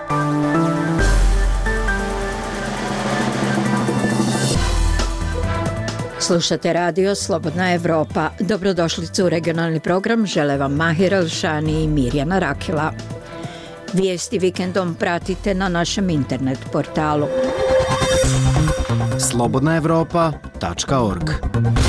Slušate radio Slobodna Evropa. Dobrodošlicu u regionalni program žele vam Mahir Elšani i Mirjana Rakila. Vijesti vikendom pratite na našem internet portalu slobodnaevropa.org.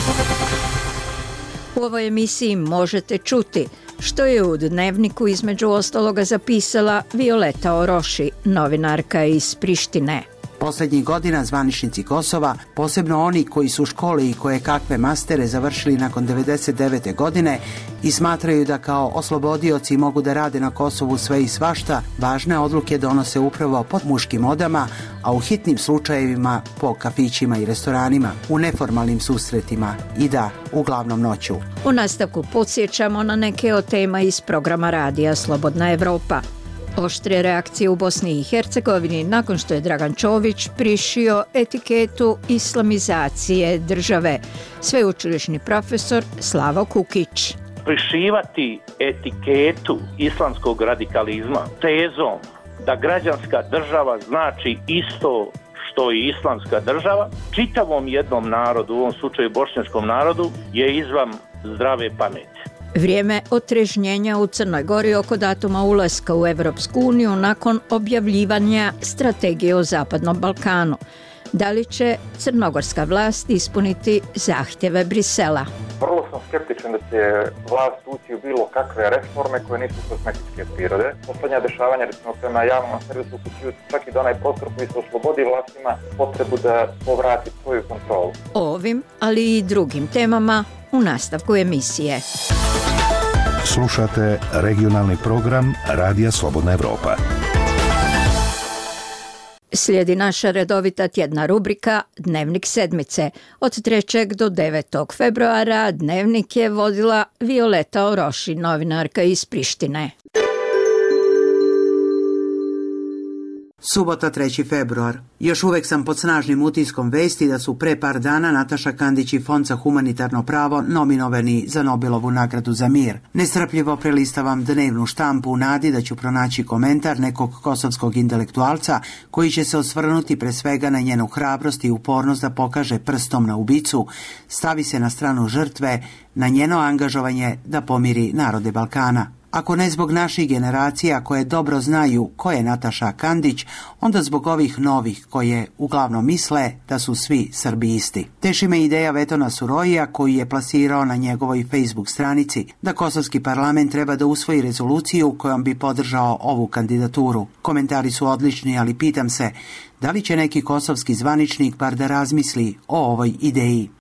U ovoj emisiji možete čuti što je u Dnevniku između ostaloga zapisala Violeta Oroši, novinarka iz Prištine. Posljednjih godina zvaničnici Kosova, posebno oni koji su škole i koje kakve mastere završili nakon 1999. godine i smatraju da kao oslobodioci mogu da rade na Kosovu sve i svašta, važne odluke donose upravo pod muškim odama, a u hitnim slučajevima po kafićima i restoranima, u neformalnim susretima i da, uglavnom noću. U nastavku podsjećamo na neke od tema iz programa radija Slobodna Evropa. Oštre reakcije u Bosni i Hercegovini nakon što je Dragan Čović prišio etiketu islamizacije države. Sveučilišni profesor Slavo Kukić. Prišivati etiketu islamskog radikalizma tezom da građanska država znači isto što i islamska država, čitavom jednom narodu, u ovom slučaju bošnjačkom narodu, je izvan zdrave pameti. Vrijeme otrežnjenja u Crnoj Gori oko datuma ulaska u Evropsku uniju nakon objavljivanja strategije o Zapadnom Balkanu. Da li će crnogorska vlast ispuniti zahtjeve Brisela? Vrlo sam skeptičan da će vlast ući u bilo kakve reforme koje nisu kozmetičke prirode. Poslednja dešavanja, recimo prema javnom servisu, uključuju čak i da onaj prostor koji se oslobodi vlastima potrebu da povrati svoju kontrolu. O ovim, ali i drugim temama u nastavku emisije. Slušate regionalni program Radija Slobodna Evropa. Slijedi naša redovita tjedna rubrika Dnevnik sedmice. Od 3. do 9. februara Dnevnik je vodila Violeta Oroši, novinarka iz Prištine. Subota 3. februar. Još uvek sam pod snažnim utiskom vesti da su pre par dana Nataša Kandić i Fond za humanitarno pravo nominovani za Nobelovu nagradu za mir. Nestrpljivo prelistavam dnevnu štampu u nadi da ću pronaći komentar nekog kosovskog intelektualca koji će se osvrnuti pre svega na njenu hrabrost i upornost da pokaže prstom na ubicu, stavi se na stranu žrtve, na njeno angažovanje da pomiri narode Balkana. Ako ne zbog naših generacija koje dobro znaju ko je Nataša Kandić, onda zbog ovih novih koje uglavnom misle da su svi Srbi isti. Teši me ideja Vetona Surojija koji je plasirao na njegovoj Facebook stranici da kosovski parlament treba da usvoji rezoluciju kojom bi podržao ovu kandidaturu. Komentari su odlični, ali pitam se da li će neki kosovski zvaničnik bar da razmisli o ovoj ideji.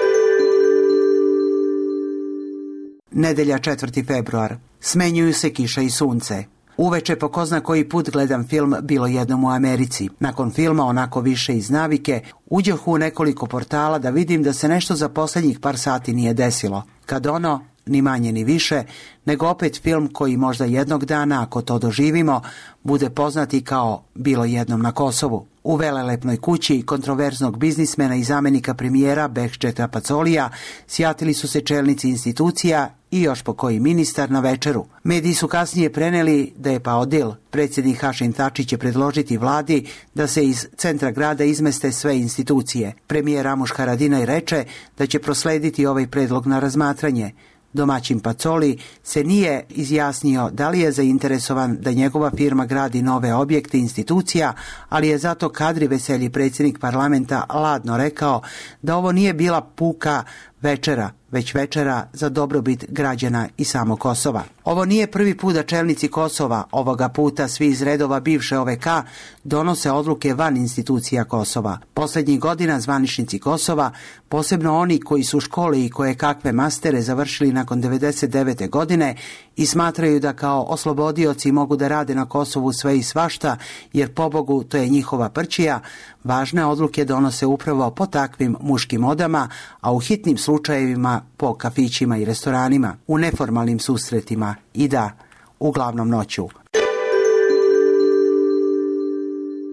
Nedelja 4. februar. Smenjuju se kiša i sunce. Uveče po ko zna koji put gledam film Bilo jednom u Americi. Nakon filma, onako više iz navike, uđoh u nekoliko portala da vidim da se nešto za posljednjih par sati nije desilo. Kad ono, ni manje ni više, nego opet film koji možda jednog dana, ako to doživimo, bude poznati kao Bilo jednom na Kosovu. U velelepnoj kući kontroverznog biznismena i zamenika premijera Behčeta Pacolija sjatili su se čelnici institucija i još po koji ministar na večeru. Mediji su kasnije preneli da je pao dil. Predsjednik Hašim Tači će predložiti vladi da se iz centra grada izmeste sve institucije. Premijer Ramuš Haradinaj reče da će proslediti ovaj predlog na razmatranje. Domaćin Pacoli se nije izjasnio da li je zainteresovan da njegova firma gradi nove objekte institucija, ali je zato Kadri Veselji, predsjednik parlamenta, ladno rekao da ovo nije bila puka večera, već večera za dobrobit građana i samo Kosova. Ovo nije prvi put da čelnici Kosova, ovoga puta svi iz redova bivše OVK, donose odluke van institucija Kosova. Posljednjih godina zvaničnici Kosova, posebno oni koji su škole i koje kakve mastere završili nakon 1999. godine i smatraju da kao oslobodioci mogu da rade na Kosovu sve i svašta, jer pobogu to je njihova prćija, važne odluke donose upravo po takvim muškim odama, a u hitnim slučajevima po kafićima i restoranima, u neformalnim susretima i da, uglavnom noću.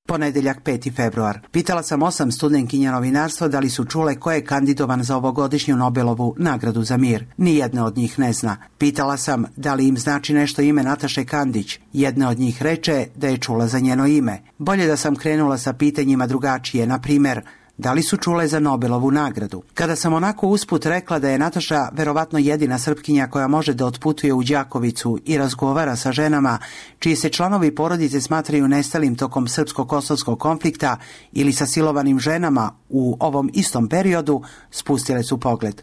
Ponedeljak 5. februar. Pitala sam 8 studentkinja novinarstva da li su čule ko je kandidovan za ovogodišnju Nobelovu nagradu za mir. Nijedna od njih ne zna. Pitala sam da li im znači nešto ime Nataše Kandić. Jedna od njih reče da je čula za njeno ime. Bolje da sam krenula sa pitanjima drugačije, na primjer, da li su čule za Nobelovu nagradu? Kada sam onako usput rekla da je Nataša verovatno jedina Srpkinja koja može da otputuje u Đakovicu i razgovara sa ženama čiji se članovi porodice smatraju nestalim tokom srpsko-kosovskog konflikta ili sa silovanim ženama u ovom istom periodu, spustile su pogled.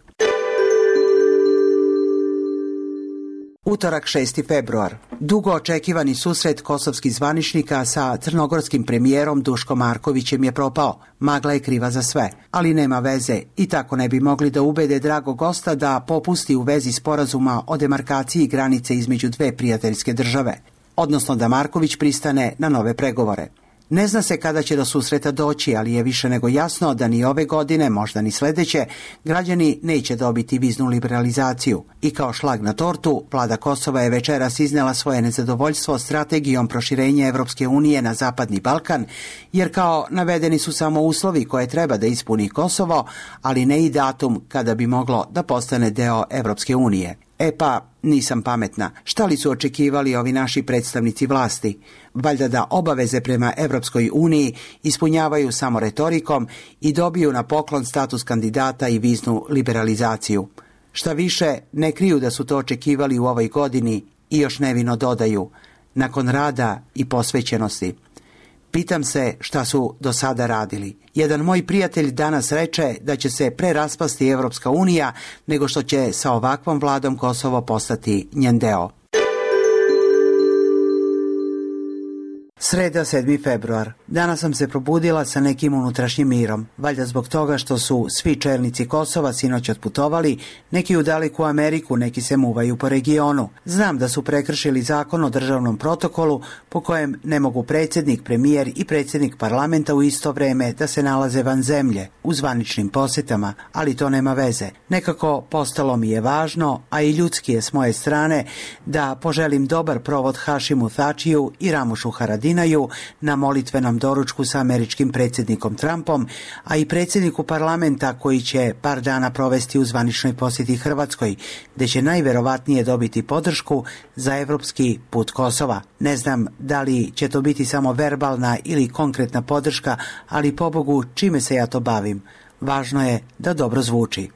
Utorak 6. februar. Dugo očekivani susret kosovskih zvaničnika sa crnogorskim premijerom Duškom Markovićem je propao. Magla je kriva za sve, ali nema veze i tako ne bi mogli da ubede dragog gosta da popusti u vezi sporazuma o demarkaciji granice između dve prijateljske države, odnosno da Marković pristane na nove pregovore. Ne zna se kada će do susreta doći, ali je više nego jasno da ni ove godine, možda ni sledeće, građani neće dobiti viznu liberalizaciju. I kao šlag na tortu, vlada Kosova je večeras iznela svoje nezadovoljstvo strategijom proširenja Evropske unije na Zapadni Balkan, jer kao navedeni su samo uslovi koje treba da ispuni Kosovo, ali ne i datum kada bi moglo da postane deo Evropske unije. E pa, nisam pametna. Šta li su očekivali ovi naši predstavnici vlasti? Valjda da obaveze prema Evropskoj uniji ispunjavaju samo retorikom i dobiju na poklon status kandidata i viznu liberalizaciju. Šta više, ne kriju da su to očekivali u ovoj godini i još nevino dodaju, nakon rada i posvećenosti. Pitam se šta su do sada radili. Jedan moj prijatelj danas reče da će se pre raspasti Evropska unija nego što će sa ovakvom vladom Kosovo postati njen deo. Sreda 7. februar. Danas sam se probudila sa nekim unutrašnjim mirom. Valjda zbog toga što su svi čelnici Kosova sinoć otputovali, neki u daleku Ameriku, neki se muvaju po regionu. Znam da su prekršili zakon o državnom protokolu po kojem ne mogu predsjednik, premijer i predsjednik parlamenta u isto vreme da se nalaze van zemlje, u zvaničnim posjetama, ali to nema veze. Nekako postalo mi je važno, a i ljudski je s moje strane, da poželim dobar provod Hašimu Thačiju i Ramušu Haradinaju na molitvenom doručku sa američkim predsjednikom Trumpom, a i predsjedniku parlamenta koji će par dana provesti u zvaničnoj posjeti Hrvatskoj, gdje će najverovatnije dobiti podršku za evropski put Kosova. Ne znam da li će to biti samo verbalna ili konkretna podrška, ali pobogu čime se ja to bavim. Važno je da dobro zvuči.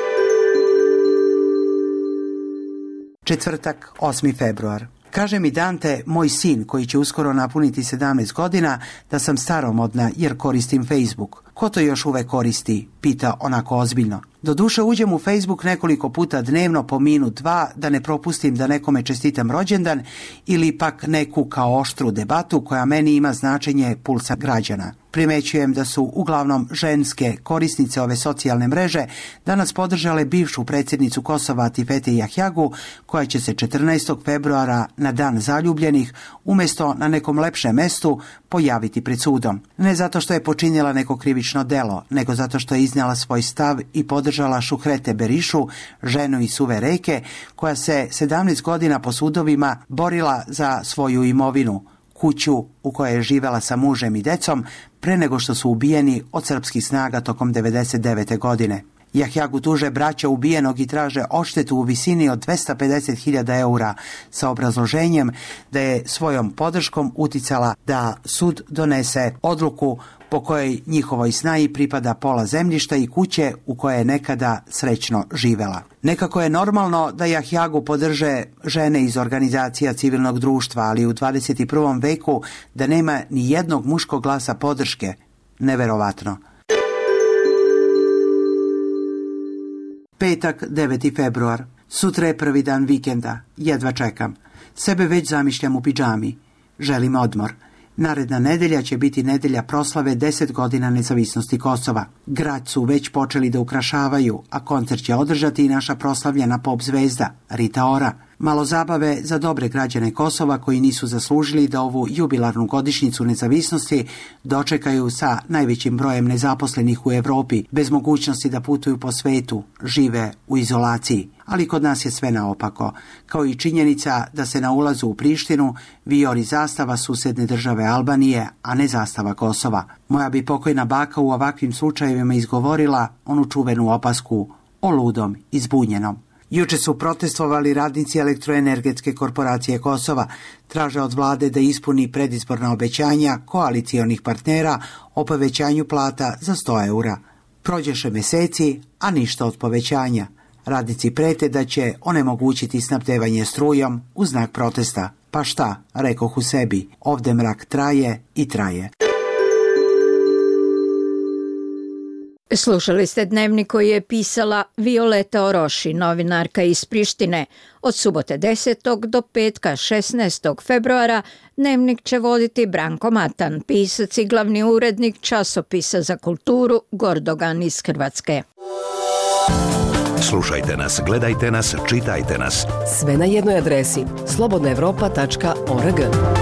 Četvrtak, 8. februar. Kaže mi Dante, moj sin koji će uskoro napuniti 17 godina, da sam staromodna jer koristim Facebook. Ko to još uvek koristi? Pita onako ozbiljno. Doduše uđem u Facebook nekoliko puta dnevno po minut, dva, da ne propustim da nekome čestitam rođendan ili pak neku kao oštru debatu koja meni ima značenje pulsa građana. Primećujem da su uglavnom ženske korisnice ove socijalne mreže danas podržale bivšu predsjednicu Kosova Atifete Jahjagu, koja će se 14. februara na dan zaljubljenih umjesto na nekom lepšem mestu pojaviti pred sudom. Ne zato što je počinjela neko krivično delo, nego zato što je iznijela svoj stav i podržala Šuhrete Berišu, ženu iz Suve Reke, koja se 17 godina po sudovima borila za svoju imovinu, kuću u kojoj je živela sa mužem i decom pre nego što su ubijeni od srpskih snaga tokom 1999. godine. Jahjagu tuže braća ubijenog i traže odštetu u visini od 250.000 eura sa obrazloženjem da je svojom podrškom uticala da sud donese odluku po kojoj njihovoj snaji pripada pola zemljišta i kuće u kojoj je nekada srećno živela. Nekako je normalno da Jahjagu podrže žene iz organizacija civilnog društva, ali u 21. veku da nema ni jednog muškog glasa podrške. Neverovatno. Petak, 9. februar. Sutra je prvi dan vikenda. Jedva čekam. Sebe već zamišljam u pidžami. Želim odmor. Naredna nedelja će biti nedelja proslave 10 godina nezavisnosti Kosova. Grad su već počeli da ukrašavaju, a koncert će održati i naša proslavljena pop zvezda, Rita Ora. Malo zabave za dobre građane Kosova koji nisu zaslužili da ovu jubilarnu godišnjicu nezavisnosti dočekaju sa najvećim brojem nezaposlenih u Europi, bez mogućnosti da putuju po svetu, žive u izolaciji. Ali kod nas je sve naopako, kao i činjenica da se na ulazu u Prištinu vijori zastava susjedne države Albanije, a ne zastava Kosova. Moja bi pokojna baka u ovakvim slučajevima izgovorila onu čuvenu opasku o ludom i zbunjenom. Juče su protestovali radnici Elektroenergetske korporacije Kosova, traže od vlade da ispuni predizborna obećanja koalicionih partnera o povećanju plata za 100 eura. Prođeše meseci, a ništa od povećanja. Radnici prete da će onemogućiti snabdevanje strujom u znak protesta. Pa šta, rekoh u sebi, ovde mrak traje i traje. Slušali ste dnevnik koji je pisala Violeta Oroši, novinarka iz Prištine. Od subote 10. do petka 16. februara dnevnik će voditi Branko Matan, pisac i glavni urednik časopisa za kulturu Gordogan iz Hrvatske. Slušajte nas, gledajte nas, čitajte nas. Sve na jednoj adresi slobodnaevropa.org.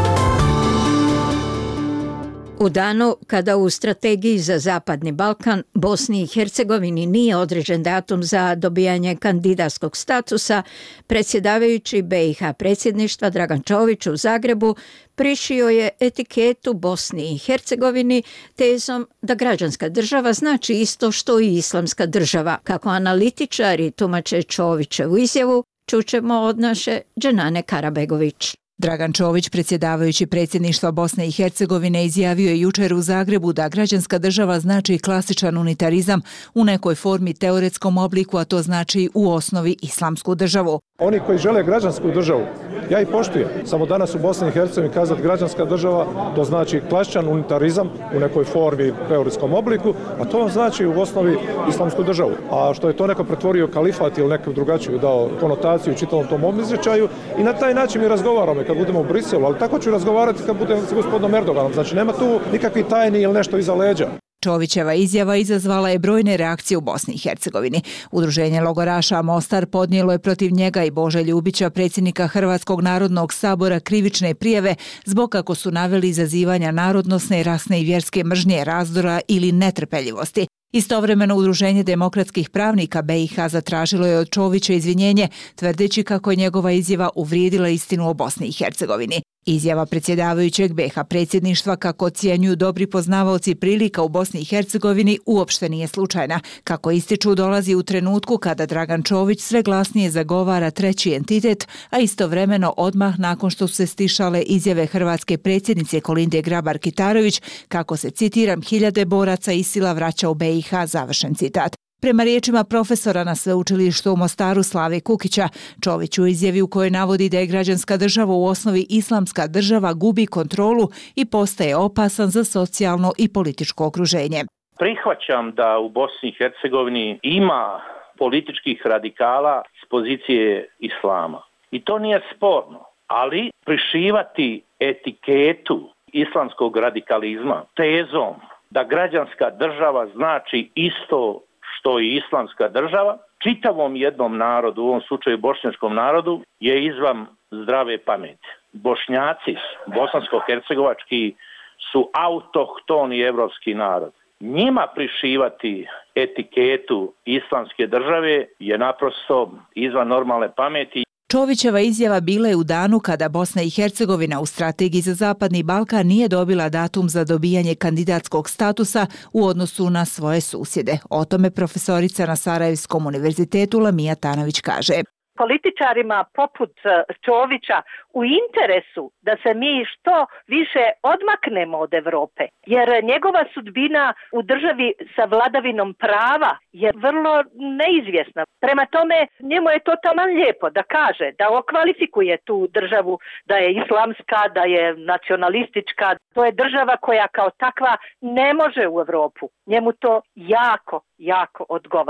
U danu kada u strategiji za Zapadni Balkan Bosni i Hercegovini nije određen datum za dobijanje kandidatskog statusa, predsjedavajući BiH predsjedništva Dragan Čović u Zagrebu prišio je etiketu Bosni i Hercegovini tezom da građanska država znači isto što i islamska država. Kako analitičari tumače Čovićevu izjavu, čućemo od naše Dženane Karabegović. Dragan Čović, predsjedavajući predsjedništva Bosne i Hercegovine, izjavio je jučer u Zagrebu da građanska država znači klasičan unitarizam u nekoj formi teoretskom obliku, a to znači u osnovi islamsku državu. Oni koji žele građansku državu, ja ih poštujem. Samo danas u Bosni i Hercegovini kazati građanska država, to znači klasičan unitarizam u nekoj formi, teoretskom obliku, a to vam znači u osnovi islamsku državu. A što je to neko pretvorio kalifat ili neku drugačiju dao konotaciju u čitavom tom izričaju i na taj način mi razgovaramo kad budemo u Briselu, ali tako ću razgovarati kad budem s gospodinom Erdoganom. Znači nema tu nikakvi tajni ili nešto iza leđa. Čovićeva izjava izazvala je brojne reakcije u Bosni i Hercegovini. Udruženje logoraša Mostar podnijelo je protiv njega i Bože Ljubića, predsjednika Hrvatskog narodnog sabora, krivične prijave zbog, kako su naveli, izazivanja narodnosne, rasne i vjerske mržnje, razdora ili netrpeljivosti. Istovremeno Udruženje demokratskih pravnika BiH zatražilo je od Čovića izvinjenje, tvrdeći kako je njegova izjava uvrijedila istinu o Bosni i Hercegovini. Izjava predsjedavajućeg BiH predsjedništva, kako ocjenjuju dobri poznavaoci prilika u Bosni i Hercegovini, uopšte nije slučajna. Kako ističu, dolazi u trenutku kada Dragan Čović sve glasnije zagovara treći entitet, a istovremeno odmah nakon što su se stišale izjave hrvatske predsjednice Kolinde Grabar-Kitarović, kako se, citiram, hiljade boraca ISIL-a vraća u BiH, završen citat. Prema riječima profesora na sveučilištu u Mostaru Slave Kukića, Čović u izjavi u kojoj navodi da je građanska država u osnovi islamska država gubi kontrolu i postaje opasan za socijalno i političko okruženje. Prihvaćam da u Bosni i Hercegovini ima političkih radikala s pozicije islama. I to nije sporno, ali prišivati etiketu islamskog radikalizma tezom da građanska država znači isto što i islamska država, čitavom jednom narodu, u ovom slučaju bošnjačkom narodu, je izvan zdrave pameti. Bošnjaci, bosansko-hercegovački, su autohtoni evropski narod. Njima prišivati etiketu islamske države je naprosto izvan normalne pameti. Čovićeva izjava bila je u danu kada Bosna i Hercegovina u strategiji za Zapadni Balkan nije dobila datum za dobijanje kandidatskog statusa u odnosu na svoje susjede. O tome profesorica na Sarajevskom univerzitetu Lamija Tanović kaže. Političarima poput Čovića u interesu da se mi što više odmaknemo od Europe, jer njegova sudbina u državi sa vladavinom prava je vrlo neizvjesna. Prema tome, njemu je to taman lijepo da kaže, da okvalifikuje tu državu, da je islamska, da je nacionalistička. To je država koja kao takva ne može u Europu. Njemu to jako odgovara.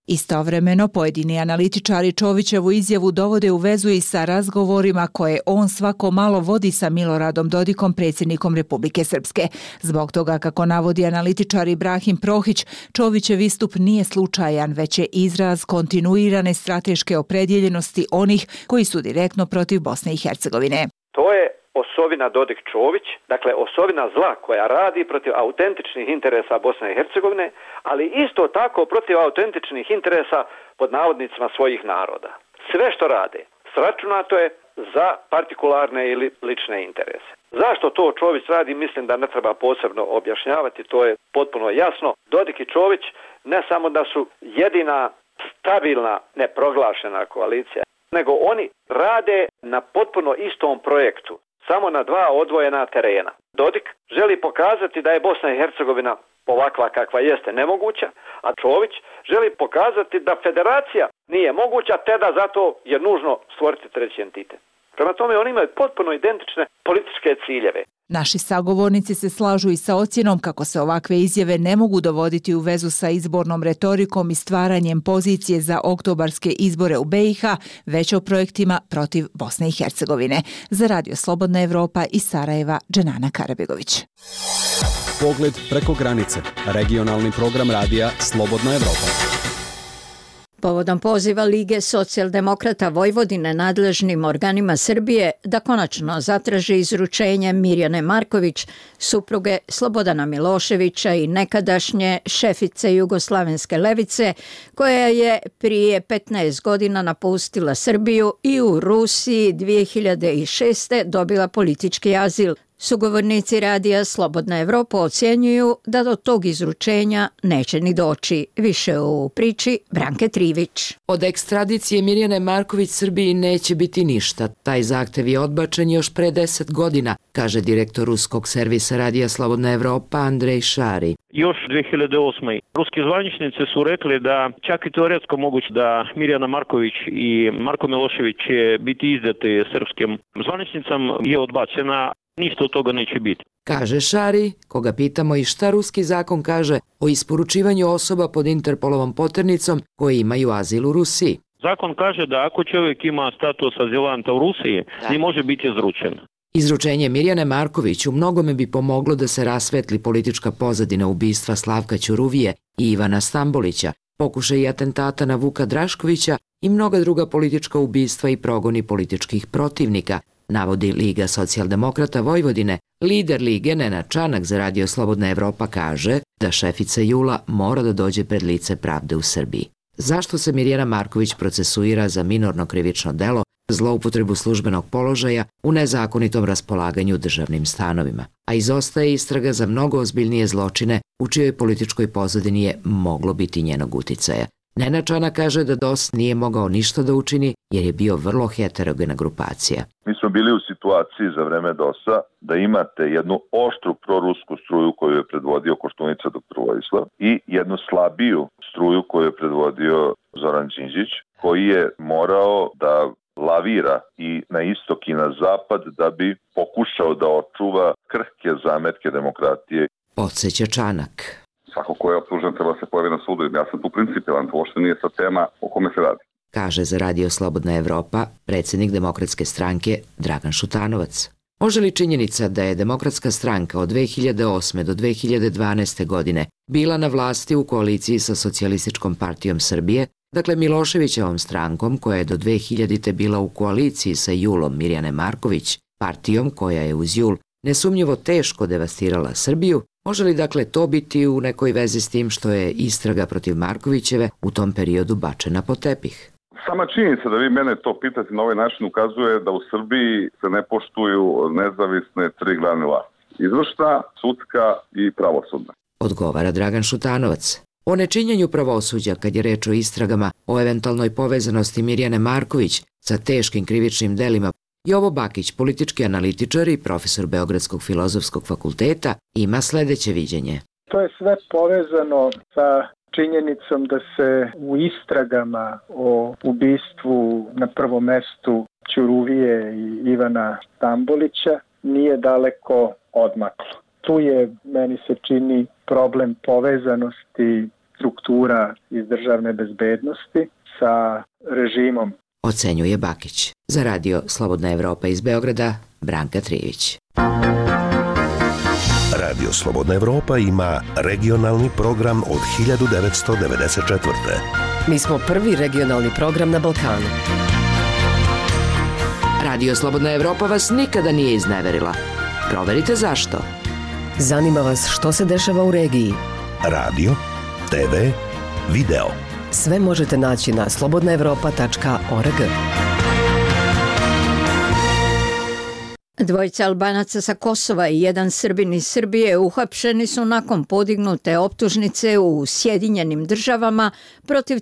Istovremeno, pojedini analitičari Čovićevu izjavu dovode u vezu i sa razgovorima koje on svako malo vodi sa Miloradom Dodikom, predsjednikom Republike Srpske. Zbog toga, kako navodi analitičar Ibrahim Prohić, Čovićev istup nije slučajan, već je izraz kontinuirane strateške opredjeljenosti onih koji su direktno protiv Bosne i Hercegovine. To je osovina Dodik-Čović, dakle osovina zla koja radi protiv autentičnih interesa Bosne i Hercegovine, ali isto tako protiv autentičnih interesa pod navodnicima svojih naroda. Sve što rade sračunato je za partikularne ili lične interese. Zašto to Čović radi, mislim da ne treba posebno objašnjavati, to je potpuno jasno. Dodik i Čović ne samo da su jedina stabilna neproglašena koalicija, nego oni rade na potpuno istom projektu, samo na dva odvojena terena. Dodik želi pokazati da je Bosna i Hercegovina ovakva kakva jeste nemoguća, a Čović želi pokazati da federacija nije moguća, te da zato je nužno stvoriti treći entitet. Prema tome, oni imaju potpuno identične političke ciljeve. Naši sagovornici se slažu i sa ocjenom kako se ovakve izjave ne mogu dovoditi u vezu sa izbornom retorikom i stvaranjem pozicije za oktobarske izbore u BiH, već o projektima protiv Bosne i Hercegovine. Za Radio Slobodna Evropa iz Sarajeva, Dženana Karabegović. Pogled preko granice. Regionalni program radija Slobodna Evropa. Povodom poziva Lige socijaldemokrata Vojvodine nadležnim organima Srbije da konačno zatraži izručenje Mirjane Marković, supruge Slobodana Miloševića i nekadašnje šefice Jugoslavenske levice, koja je prije 15 godina napustila Srbiju i u Rusiji 2006. dobila politički azil. Sugovornici radija Slobodna Evropa ocjenjuju da do tog izručenja neće ni doći. Više u priči Branke Trivić. Od ekstradicije Mirjane Marković Srbiji neće biti ništa. Taj zahtev je odbačen još pre 10 godina, kaže direktor ruskog servisa radija Slobodna Evropa Andrej Šari. Još 2008. Ruski zvaničnici su rekli da čak i teoretsko moguće da Mirjana Marković i Marko Milošević će biti izdati srpskim zvaničnicama je odbačena. Ništa od toga neće biti. Kaže Šari, koga pitamo i šta ruski zakon kaže o isporučivanju osoba pod Interpolovom poternicom koji imaju azil u Rusiji. Zakon kaže da ako čovjek ima status azilanta u Rusiji, ne može biti izručen. Izručenje Mirjane Marković u mnogome bi pomoglo da se rasvetli politička pozadina ubistva Slavka Ćuruvije i Ivana Stambolića, pokušaj atentata na Vuka Draškovića i mnoga druga politička ubistva i progoni političkih protivnika, navodi Liga socijaldemokrata Vojvodine. Lider Lige Nenad Čanak za Radio Slobodna Evropa kaže da šefica Jula mora da dođe pred lice pravde u Srbiji. Zašto se Mirjana Marković procesuira za minorno krivično delo, zloupotrebu službenog položaja u nezakonitom raspolaganju državnim stanovima, a izostaje istraga za mnogo ozbiljnije zločine u čijoj političkoj pozadini je moglo biti njenog uticaja. Nenad Čanak kaže da DOS nije mogao ništa da učini jer je bio vrlo heterogena grupacija. Mi smo bili u situaciji za vreme DOS-a da imate jednu oštru prorusku struju koju je predvodio Koštunica dr. Vojislav i jednu slabiju struju koju je predvodio Zoran Đinđić, koji je morao da lavira i na istok i na zapad da bi pokušao da očuva krhke zametke demokratije. Podseća Čanak. Svako ko je optužen treba se pojavi na sudu. Ja sam tu principijelan, to uopšte nije sa tema o kome se radi. Kaže za Radio Slobodna Evropa predsjednik Demokratske stranke Dragan Šutanovac. Može li činjenica da je Demokratska stranka od 2008. do 2012. godine bila na vlasti u koaliciji sa Socijalističkom partijom Srbije, dakle Miloševićevom strankom koja je do 2000. bila u koaliciji sa Julom Mirjane Marković, partijom koja je uz Jul nesumnjivo teško devastirala Srbiju, može li dakle to biti u nekoj vezi s tim što je istraga protiv Markovićeve u tom periodu bačena pod tepih? Sama činjenica da vi mene to pitate na ovaj način ukazuje da u Srbiji se ne poštuju nezavisne tri glavne vlasti. Izvršna, sudska i pravosudna. Odgovara Dragan Šutanovac. O nečinjenju pravosuđa kad je reč o istragama o eventualnoj povezanosti Mirjane Marković sa teškim krivičnim delima, Jovo Bakić, politički analitičar i profesor Beogradskog filozofskog fakulteta, ima sljedeće viđenje. To je sve povezano sa činjenicom da se u istragama o ubistvu na prvom mestu Ćuruvije i Ivana Stambolića nije daleko odmaklo. Tu je, meni se čini, problem povezanosti struktura iz državne bezbednosti sa režimom. Ocenjuje Bakić. Za radio Slobodna Evropa iz Beograda, Branka Trivić. Radio Slobodna Evropa ima regionalni program od 1994. Mi smo prvi regionalni program na Balkanu. Radio Slobodna Evropa vas nikada nije izneverila. Proverite zašto. Zanima vas što se dešava u regiji. Radio, TV, video. Sve možete naći na slobodnaevropa.org. Dvojica Albanaca sa Kosova i jedan Srbin iz Srbije uhapšeni su nakon podignute optužnice u Sjedinjenim Državama protiv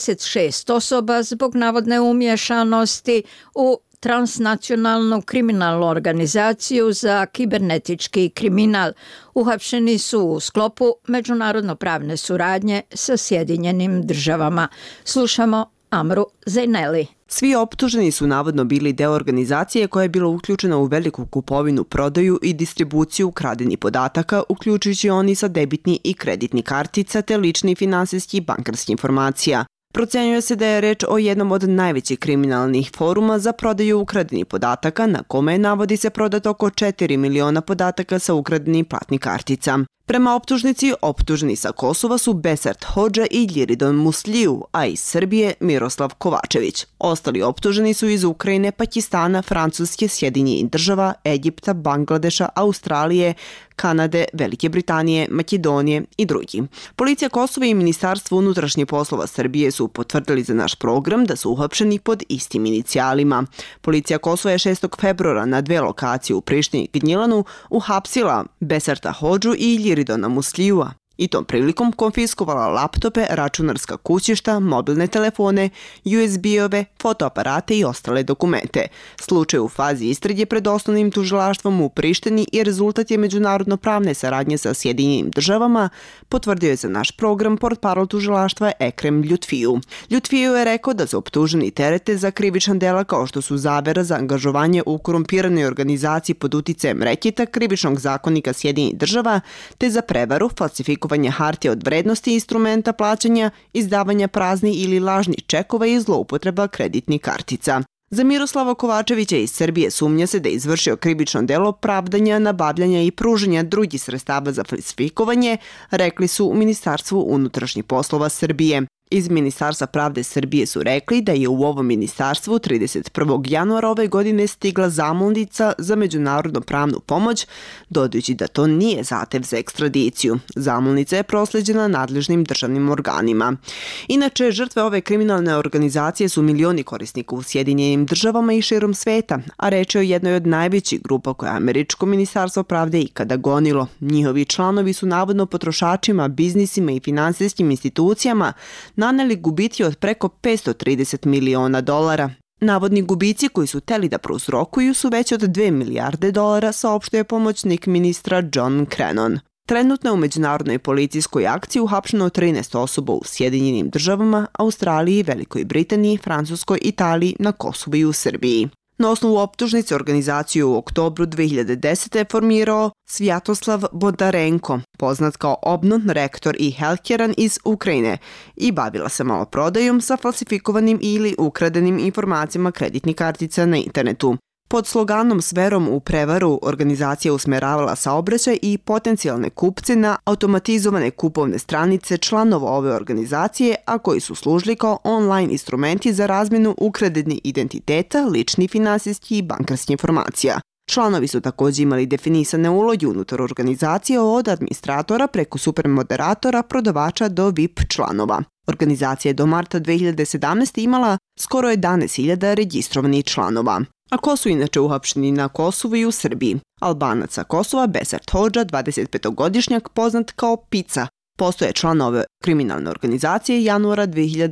36 osoba zbog navodne umješanosti u transnacionalnu kriminalnu organizaciju za kibernetički kriminal. Uhapšeni su u sklopu međunarodno-pravne suradnje sa Sjedinjenim Državama. Slušamo Amru Zejneli. Svi optuženi su navodno bili deo organizacije koja je bila uključena u veliku kupovinu, prodaju i distribuciju ukradenih podataka, uključujući oni sa debitni i kreditni kartica te lični finansijski i bankarski informacija. Procenjuje se da je reč o jednom od najvećih kriminalnih foruma za prodaju ukradenih podataka, na kome navodi se prodat oko 4 miliona podataka sa ukradenih platnih kartica. Prema optužnici, optuženi sa Kosova su Besart Hodža i Ljiridon Musliju, a iz Srbije Miroslav Kovačević. Ostali optuženi su iz Ukrajine, Pakistana, Francuske, Sjedinjenih Država, Egipta, Bangladeša, Australije, Kanade, Velike Britanije, Makedonije i drugi. Policija Kosova i Ministarstvo unutrašnjih poslova Srbije su potvrdili za naš program da su uhapšeni pod istim inicijalima. Policija Kosova je 6. februara na 2 lokacije u Prištini i Gnjilanu uhapsila Besarta Hodžu i Ljiridona Muslijua i tom prilikom konfiskovala laptope, računarska kućišta, mobilne telefone, USB-ove, fotoaparate i ostale dokumente. Slučaj u fazi istrage pred osnovnim tužilaštvom u Prištini i rezultat je međunarodno pravne saradnje sa Sjedinjenim Državama, potvrdio je za naš program portparol tužilaštva Ekrem Ljutfiju. Ljutfiju je rekao da su optuženi terete za krivična dela kao što su zavera za angažovanje u korumpiranoj organizaciji pod uticajem reketa krivičnog zakonika Sjedinjenih Država, te za prevaru, falsifikovanje hartija od vrednosti instrumenta plaćanja, izdavanja praznih ili lažnih čekova i zloupotreba kreditnih kartica. Za Miroslava Kovačevića iz Srbije sumnja se da je izvršio krivično delo pravdanja, nabavljanja i pružanja drugih sredstava za falsifikovanje, rekli su u Ministarstvu unutrašnjih poslova Srbije. Iz Ministarstva pravde Srbije su rekli da je u ovom ministarstvu 31. januara ove godine stigla zamolnica za međunarodnu pravnu pomoć, dodajući da to nije zahtev za ekstradiciju. Zamolnica je prosleđena nadležnim državnim organima. Inače, žrtve ove kriminalne organizacije su milioni korisnika u Sjedinjenim Državama i širom sveta, a reč je o jednoj od najvećih grupa koje je američko ministarstvo pravde ikada gonilo. Njihovi članovi su navodno potrošačima, biznisima i finansijskim institucijama naneli gubitke od preko $530 miliona. Navodni gubici koji su teli da prouzrokuju su veći od $2 milijarde, saopštio je pomoćnik ministra John Crennan. Trenutno je u međunarodnoj policijskoj akciji uhapšeno 13 osoba u Sjedinjenim Državama, Australiji, Velikoj Britaniji, Francuskoj, Italiji, na Kosovu i u Srbiji. Na osnovu optužnice organizaciju u oktobru 2010. je formirao Svjatoslav Bondarenko, poznat kao Obnon, rektor i helkeran iz Ukrajine, i bavila se maloprodajom sa falsifikovanim ili ukradenim informacijama kreditnih kartica na internetu. Pod sloganom s verom u prevaru organizacija usmeravala saobraćaj i potencijalne kupce na automatizovane kupovne stranice članova ove organizacije, a koji su služili kao online instrumenti za razmjenu ukradenih identiteta, lični finansijski i bankarskih informacija. Članovi su također imali definisane uloge unutar organizacije od administratora preko supermoderatora, prodavača do VIP članova. Organizacija je do marta 2017. imala skoro 11.000 registrovanih članova. A ko su inače uhapšeni na Kosovu i u Srbiji? Albanac sa Kosova Besart Hodža, 25-godišnjak, poznat kao Pica, postoje član ove kriminalne organizacije januara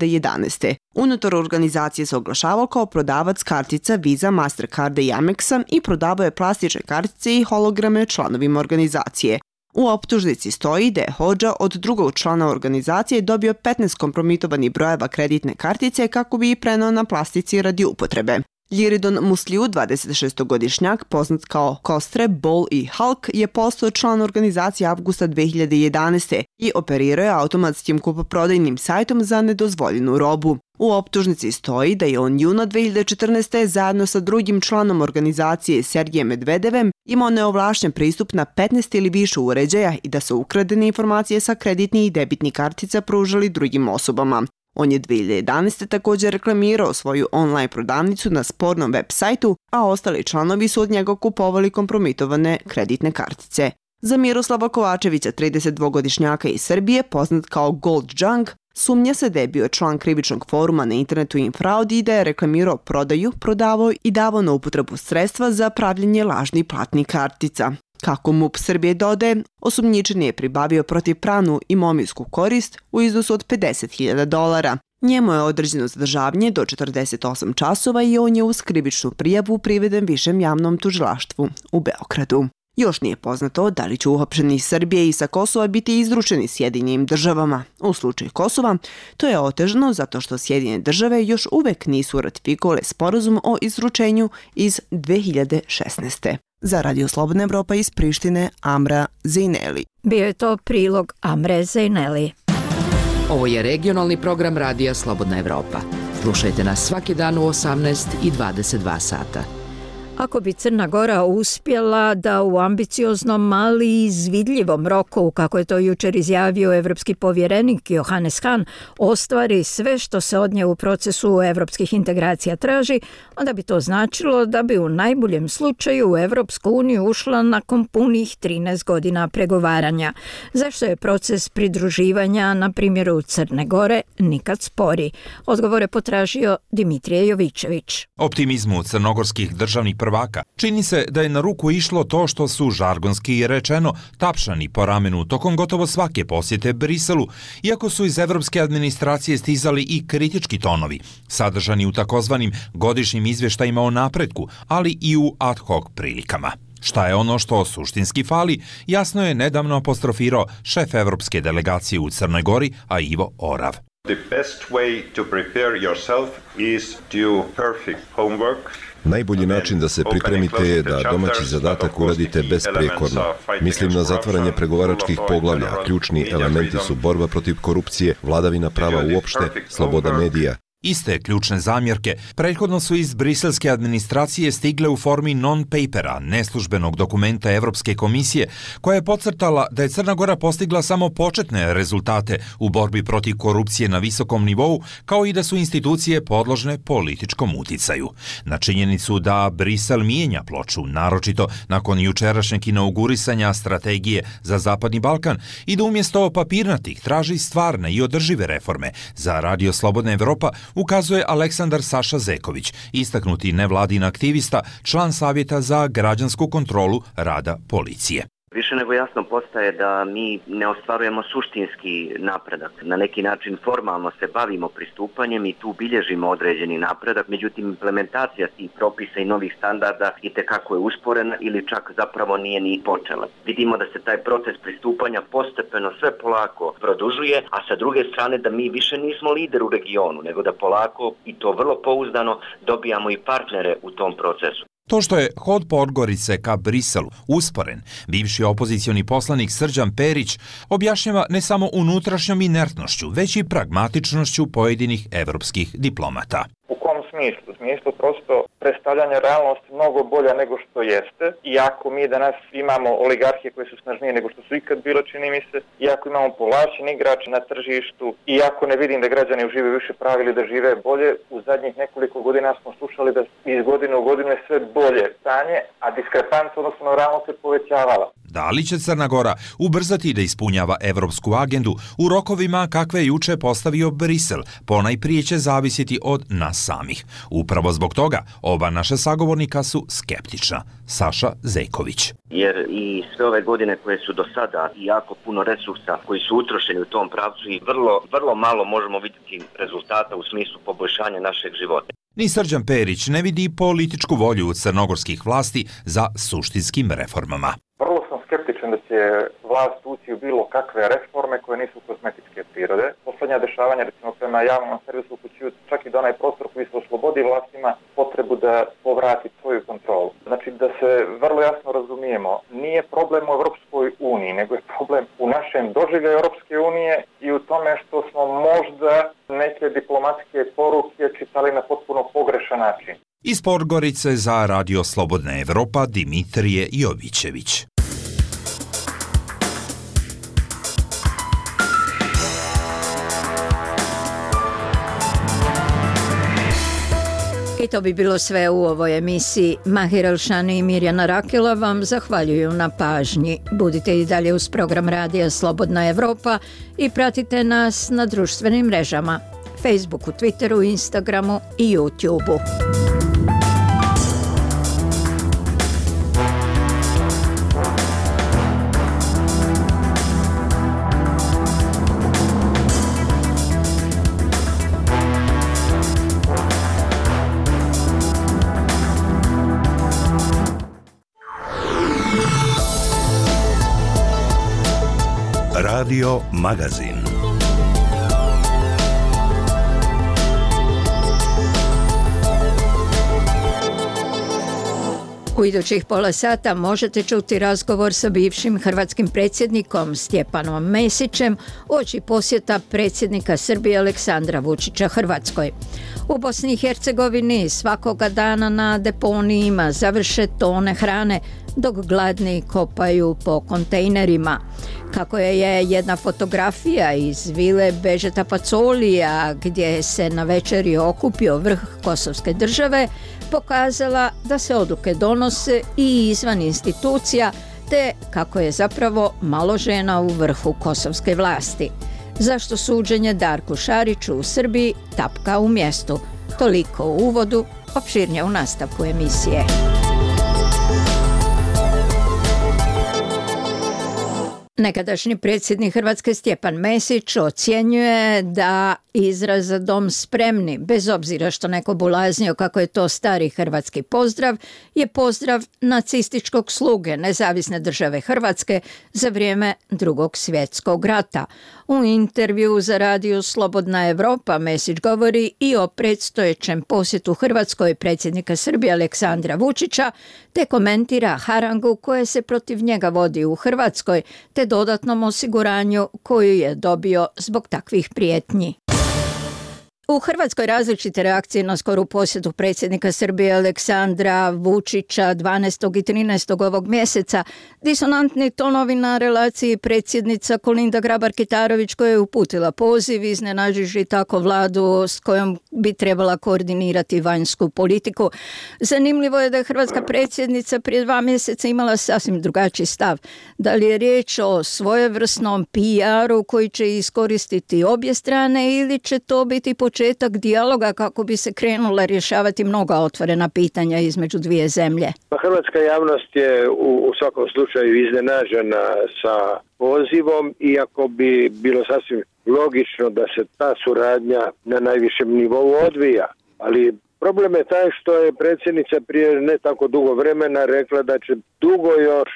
2011. Unutar organizacije se oglašavao kao prodavac kartica Visa, Mastercarda i Amexa i prodavao je plastične kartice i holograme članovima organizacije. U optužnici stoji da je Hodža od drugog člana organizacije dobio 15 kompromitovanih brojeva kreditne kartice kako bi ih preneo na plastici radi upotrebe. Ljiridon Musliju, 26-godišnjak, poznat kao Kostre, Bol i Hulk, je postao član organizacije avgusta 2011. i operirao je automatskim kupoprodajnim sajtom za nedozvoljenu robu. U optužnici stoji da je on juna 2014. zajedno sa drugim članom organizacije Sergejem Medvedevem imao neovlašćen pristup na 15 ili više uređaja i da su ukradene informacije sa kreditnih i debitnih kartica pružali drugim osobama. On je 2011. također reklamirao svoju online prodavnicu na spornom web sajtu, a ostali članovi su od njega kupovali kompromitovane kreditne kartice. Za Miroslava Kovačevića, 32-godišnjaka iz Srbije, poznat kao Gold Junk, sumnja se da je bio član krivičnog foruma na internetu Infraud i da je reklamirao prodaju, prodavao i davao na upotrebu sredstva za pravljenje lažnih platnih kartica. Kako MUP Srbije dodaje, osumnjičeni je pribavio protivpravnu imovinsku korist u iznosu od $50.000. Njemu je određeno zadržavanje do 48 časova i on je uz krivičnu prijavu priveden Višem javnom tužilaštvu u Beogradu. Još nije poznato da li će uhapšeni iz Srbije i sa Kosova biti izručeni Sjedinjenim državama. U slučaju Kosova to je otežano zato što Sjedinjene države još uvek nisu ratifikovale sporazum o izručenju iz 2016. Za Radio Slobodna Evropa iz Prištine, Amra Zejneli. Bio je to prilog Amre Zejneli. Ovo je regionalni program Radija Slobodna Evropa. Slušajte nas svaki dan u 18 i 22 sata. Ako bi Crna Gora uspjela da u ambicioznom, ali izvidljivom roku, kako je to jučer izjavio evropski povjerenik Johannes Hahn, ostvari sve što se od nje u procesu evropskih integracija traži, onda bi to značilo da bi u najboljem slučaju u Evropsku uniju ušla nakon punih 13 godina pregovaranja. Zašto je proces pridruživanja, na primjeru Crne Gore, nikad spori? Odgovore potražio Dimitrije Jovičević. Optimizmu crnogorskih državnih prvaka čini se da je na ruku išlo to što su žargonski rečeno tapšani po ramenu tokom gotovo svake posjete Briselu, iako su iz evropske administracije stizali i kritički tonovi, sadržani u takozvanim godišnjim izvještajima o napretku, ali i u ad hoc prilikama. Šta je ono što suštinski fali, jasno je nedavno apostrofirao šef evropske delegacije u Crnoj Gori, a Ivo Orav. The best way to prepare yourself is to do perfect homework. Najbolji način da se pripremite je da domaći zadatak uradite besprekorno. Mislim na zatvaranje pregovaračkih poglavlja, a ključni elementi su borba protiv korupcije, vladavina prava uopšte, sloboda medija. Iste ključne zamjerke prethodno su iz briselske administracije stigle u formi non-papera, neslužbenog dokumenta Evropske komisije, koja je podcrtala da je Crna Gora postigla samo početne rezultate u borbi protiv korupcije na visokom nivou, kao i da su institucije podložne političkom uticaju. Na činjenicu da Brisel mijenja ploču, naročito nakon jučerašnjeg inaugurisanja strategije za Zapadni Balkan, i da umjesto papirnatih traži stvarne i održive reforme, za Radio Slobodna Evropa ukazuje Aleksandar Saša Zeković, istaknuti nevladin aktivista, član Savjeta za građansku kontrolu rada policije. Više nego jasno postaje da mi ne ostvarujemo suštinski napredak. Na neki način formalno se bavimo pristupanjem i tu bilježimo određeni napredak, međutim implementacija tih propisa i novih standarda itekako je usporena ili čak zapravo nije ni počela. Vidimo da se taj proces pristupanja postepeno sve polako produžuje, a sa druge strane da mi više nismo lider u regionu, nego da polako i to vrlo pouzdano dobijamo i partnere u tom procesu. To što je hod Podgorice ka Briselu usporen, bivši opozicioni poslanik Srđan Perić objašnjava ne samo unutrašnjom inertnošću, već i pragmatičnošću pojedinih evropskih diplomata. U kom smislu? U smislu prosto predstavljanja realnosti mnogo bolja nego što jeste. Iako mi danas imamo oligarhije koje su snažnije nego što su ikad bilo, čini mi se, iako imamo povlašćeni igrač na tržištu, iako ne vidim da građani uživaju više prava ili da žive bolje, u zadnjih nekoliko godina smo slušali da iz godine u godinu je sve bolje stanje, a diskrepanca odnosno na realnost se povećavala. Da li će Crna Gora ubrzati da ispunjava evropsku agendu u rokovima kakve je juče postavio Brisel, ponajprije će zavisiti od nas samih. Upravo zbog toga oba naša sagovornika su skeptična. Saša Zeković. Jer i sve ove godine koje su do sada i jako puno resursa koji su utrošeni u tom pravcu i vrlo malo možemo vidjeti rezultata u smislu poboljšanja našeg života. Ni Srđan Perić ne vidi političku volju crnogorskih vlasti za suštinskim reformama. Vrlo sam skeptičan da će vlast ući u bilo kakve reforme koje nisu kozmetičke prirode. Poslednja dešavanja, recimo prema javnom servisu upućuju čak i da onaj prostor koji se oslobodi vlastima potrebu da povrati svoju kontrolu. Znači da se vrlo jasno razumijemo, nije problem u Europskoj uniji, nego je problem u našem doživljaju Europske unije i u tome što smo možda neke diplomatske poruke čitali na potpuno pogrešan način. Iz Podgorice za Radio Slobodna Evropa Dimitrije Jovićević. I to bi bilo sve u ovoj emisiji. Mahir Elšani i Mirjana Rakela vam zahvaljuju na pažnji. Budite i dalje uz program Radija Slobodna Evropa i pratite nas na društvenim mrežama Facebooku, Twitteru, Instagramu i YouTubeu. Radio Magazin. U idućih pola sata možete čuti razgovor sa bivšim hrvatskim predsjednikom Stjepanom Mesićem uoči posjeta predsjednika Srbije Aleksandra Vučića Hrvatskoj. U Bosni i Hercegovini svakoga dana na deponijima završe tone hrane dok gladni kopaju po kontejnerima. Kako je jedna fotografija iz vile Bežeta Pacolija gdje se na večeri okupio vrh kosovske države pokazala da se odluke donose i izvan institucija, te kako je zapravo malo žena u vrhu kosovske vlasti. Zašto suđenje Darku Šariću u Srbiji tapka u mjestu? Toliko u uvodu, opširnije u nastavku emisije. Nekadašnji predsjednik Hrvatske Stjepan Mesić ocjenjuje da izraz "Za dom spremni", bez obzira što neko bulaznio kako je to stari hrvatski pozdrav, je pozdrav nacističkog sluge Nezavisne države Hrvatske za vrijeme Drugog svjetskog rata. U intervju za Radio Slobodna Evropa Mesić govori i o predstojećem posjetu Hrvatskoj predsjednika Srbije Aleksandra Vučića, te komentira harangu koja se protiv njega vodi u Hrvatskoj, te dodatnom osiguranju koju je dobio zbog takvih prijetnji. U Hrvatskoj različite reakcije na skoru posjetu predsjednika Srbije Aleksandra Vučića 12. i 13. ovog mjeseca, disonantni tonovi na relaciji predsjednica Kolinda Grabar-Kitarović koja je uputila poziv, iznenađivši tako vladu s kojom bi trebala koordinirati vanjsku politiku. Zanimljivo je da je hrvatska predsjednica prije 2 mjeseca imala sasvim drugačiji stav. Da li je riječ o svojevrsnom PR-u koji će iskoristiti obje strane ili će to biti početak dijaloga kako bi se krenula rješavati mnoga otvorena pitanja između dvije zemlje? Hrvatska javnost je u svakom slučaju iznenađena sa pozivom, iako bi bilo sasvim logično da se ta suradnja na najvišem nivou odvija. Ali problem je taj što je predsjednica prije ne tako dugo vremena rekla da će dugo još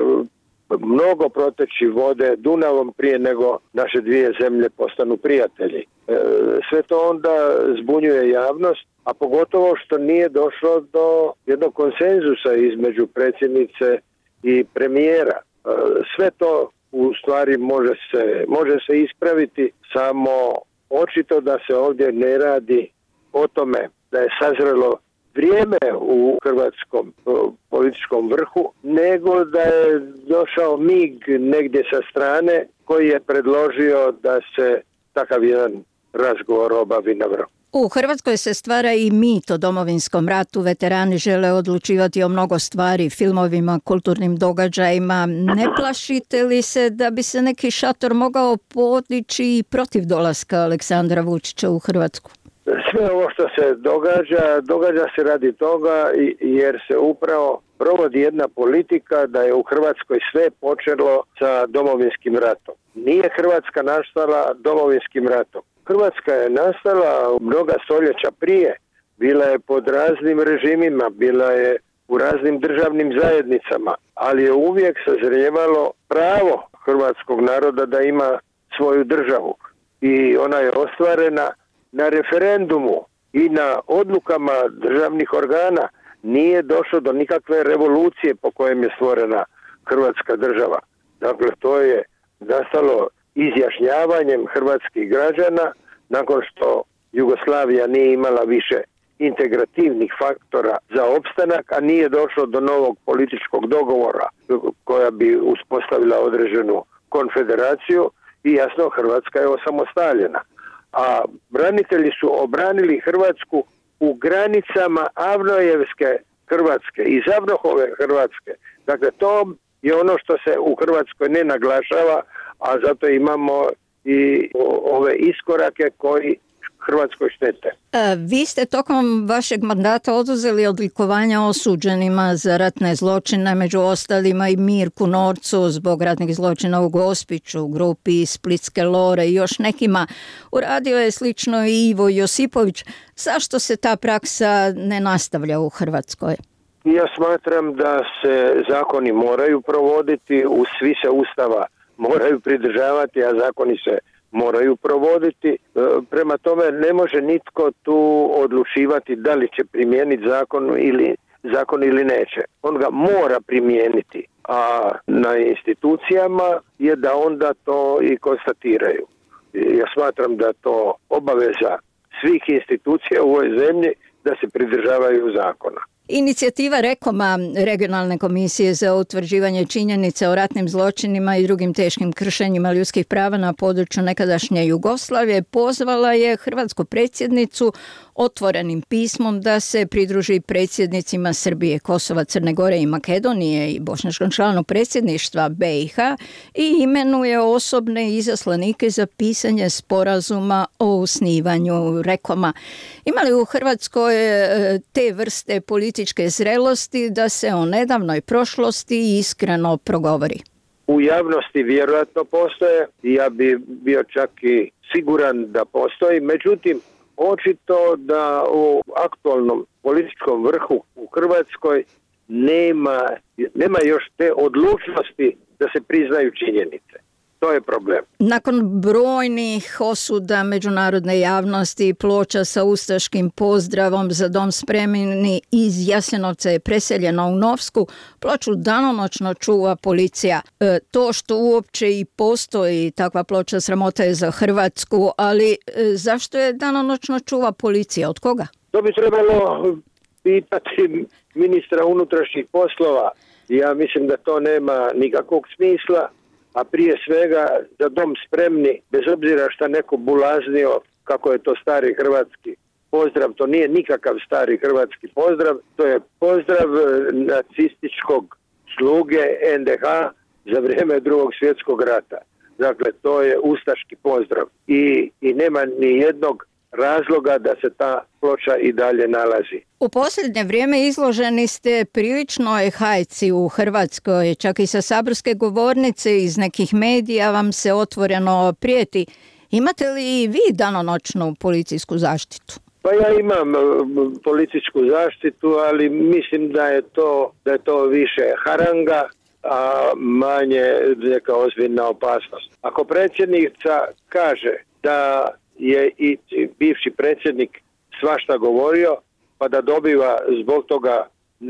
mnogo proteći vode Dunavom prije nego naše dvije zemlje postanu prijatelji. Sve to onda zbunjuje javnost, a pogotovo što nije došlo do jednog konsenzusa između predsjednice i premijera. Sve to u stvari može se ispraviti, samo očito da se ovdje ne radi o tome da je sazrelo vrijeme u hrvatskom političkom vrhu, nego da je došao mig negdje sa strane koji je predložio da se takav jedan razgovor obavi na vrhu. U Hrvatskoj se stvara i mit o Domovinskom ratu. Veterani žele odlučivati o mnogo stvari, filmovima, kulturnim događajima. Ne plašite li se da bi se neki šator mogao podići protiv dolaska Aleksandra Vučića u Hrvatsku? Sve ovo što se događa se radi toga jer se upravo provodi jedna politika da je u Hrvatskoj sve počelo sa Domovinskim ratom. Nije Hrvatska nastala Domovinskim ratom. Hrvatska je nastala mnoga stoljeća prije. Bila je pod raznim režimima, bila je u raznim državnim zajednicama, ali je uvijek sazrijevalo pravo hrvatskog naroda da ima svoju državu. I ona je ostvarena na referendumu i na odlukama državnih organa nije došlo do nikakve revolucije po kojem je stvorena Hrvatska država. Dakle, to je nastalo izjašnjavanjem hrvatskih građana nakon što Jugoslavija nije imala više integrativnih faktora za opstanak, a nije došlo do novog političkog dogovora koja bi uspostavila određenu konfederaciju i jasno Hrvatska je osamostaljena. A branitelji su obranili Hrvatsku u granicama Avnojevske Hrvatske, iz Avnohove Hrvatske. Dakle, to je ono što se u Hrvatskoj ne naglašava, a zato imamo i ove iskorake koji Hrvatskoj štete. Vi ste tokom vašeg mandata oduzeli odlikovanja osuđenima za ratne zločine, među ostalima i Mirku Norcu zbog ratnih zločina u Gospiću, grupi Splitske Lore i još nekima. Uradio je slično i Ivo Josipović. Zašto se ta praksa ne nastavlja u Hrvatskoj? Ja smatram da se zakoni moraju provoditi, svi se Ustava moraju pridržavati, a zakoni se moraju provoditi. Prema tome ne može nitko tu odlučivati da li će primijeniti zakon ili neće. On ga mora primijeniti, a na institucijama je da onda to i konstatiraju. Ja smatram da to obaveza svih institucija u ovoj zemlji da se pridržavaju zakona. Inicijativa REKOM-a, Regionalne komisije za utvrđivanje činjenica o ratnim zločinima i drugim teškim kršenjima ljudskih prava na području nekadašnje Jugoslavije, pozvala je hrvatsku predsjednicu otvorenim pismom da se pridruži predsjednicima Srbije, Kosova, Crne Gore i Makedonije i bošnjačkom članu predsjedništva BiH i imenuje osobne izaslanike za pisanje sporazuma o osnivanju REKOM-a. Ima li u Hrvatskoj te vrste političke zrelosti da se o nedavnoj prošlosti iskreno progovori? U javnosti vjerojatno postoje i ja bi bio čak i siguran da postoji, međutim očito da u aktualnom političkom vrhu u Hrvatskoj nema još te odlučnosti da se priznaju činjenice. To je problem. Nakon brojnih osuda međunarodne javnosti i ploča sa ustaškim pozdravom Za dom spremni iz Jasenovca je preseljena u Novsku, ploču danonoćno čuva policija. To što uopće i postoji takva ploča sramota je za Hrvatsku, ali zašto je danonoćno čuva policija? Od koga? To bi trebalo pitati ministra unutrašnjih poslova. Ja mislim da to nema nikakvog smisla. A prije svega Za dom spremni, bez obzira šta neko bulaznio kako je to stari hrvatski pozdrav, to nije nikakav stari hrvatski pozdrav, to je pozdrav nacističkog sluge NDH za vrijeme Drugog svjetskog rata. Dakle, to je ustaški pozdrav i nema ni jednog razloga da se ta ploča i dalje nalazi. U posljednje vrijeme izloženi ste priličnoj hajci u Hrvatskoj, čak i sa saborske govornice iz nekih medija vam se otvoreno prijeti. Imate li vi danonoćnu policijsku zaštitu? Pa ja imam policijsku zaštitu, ali mislim da je to više haranga, a manje neka ozbiljna opasnost. Ako predsjednica kaže da je i bivši predsjednik svašta govorio, pa da dobiva zbog toga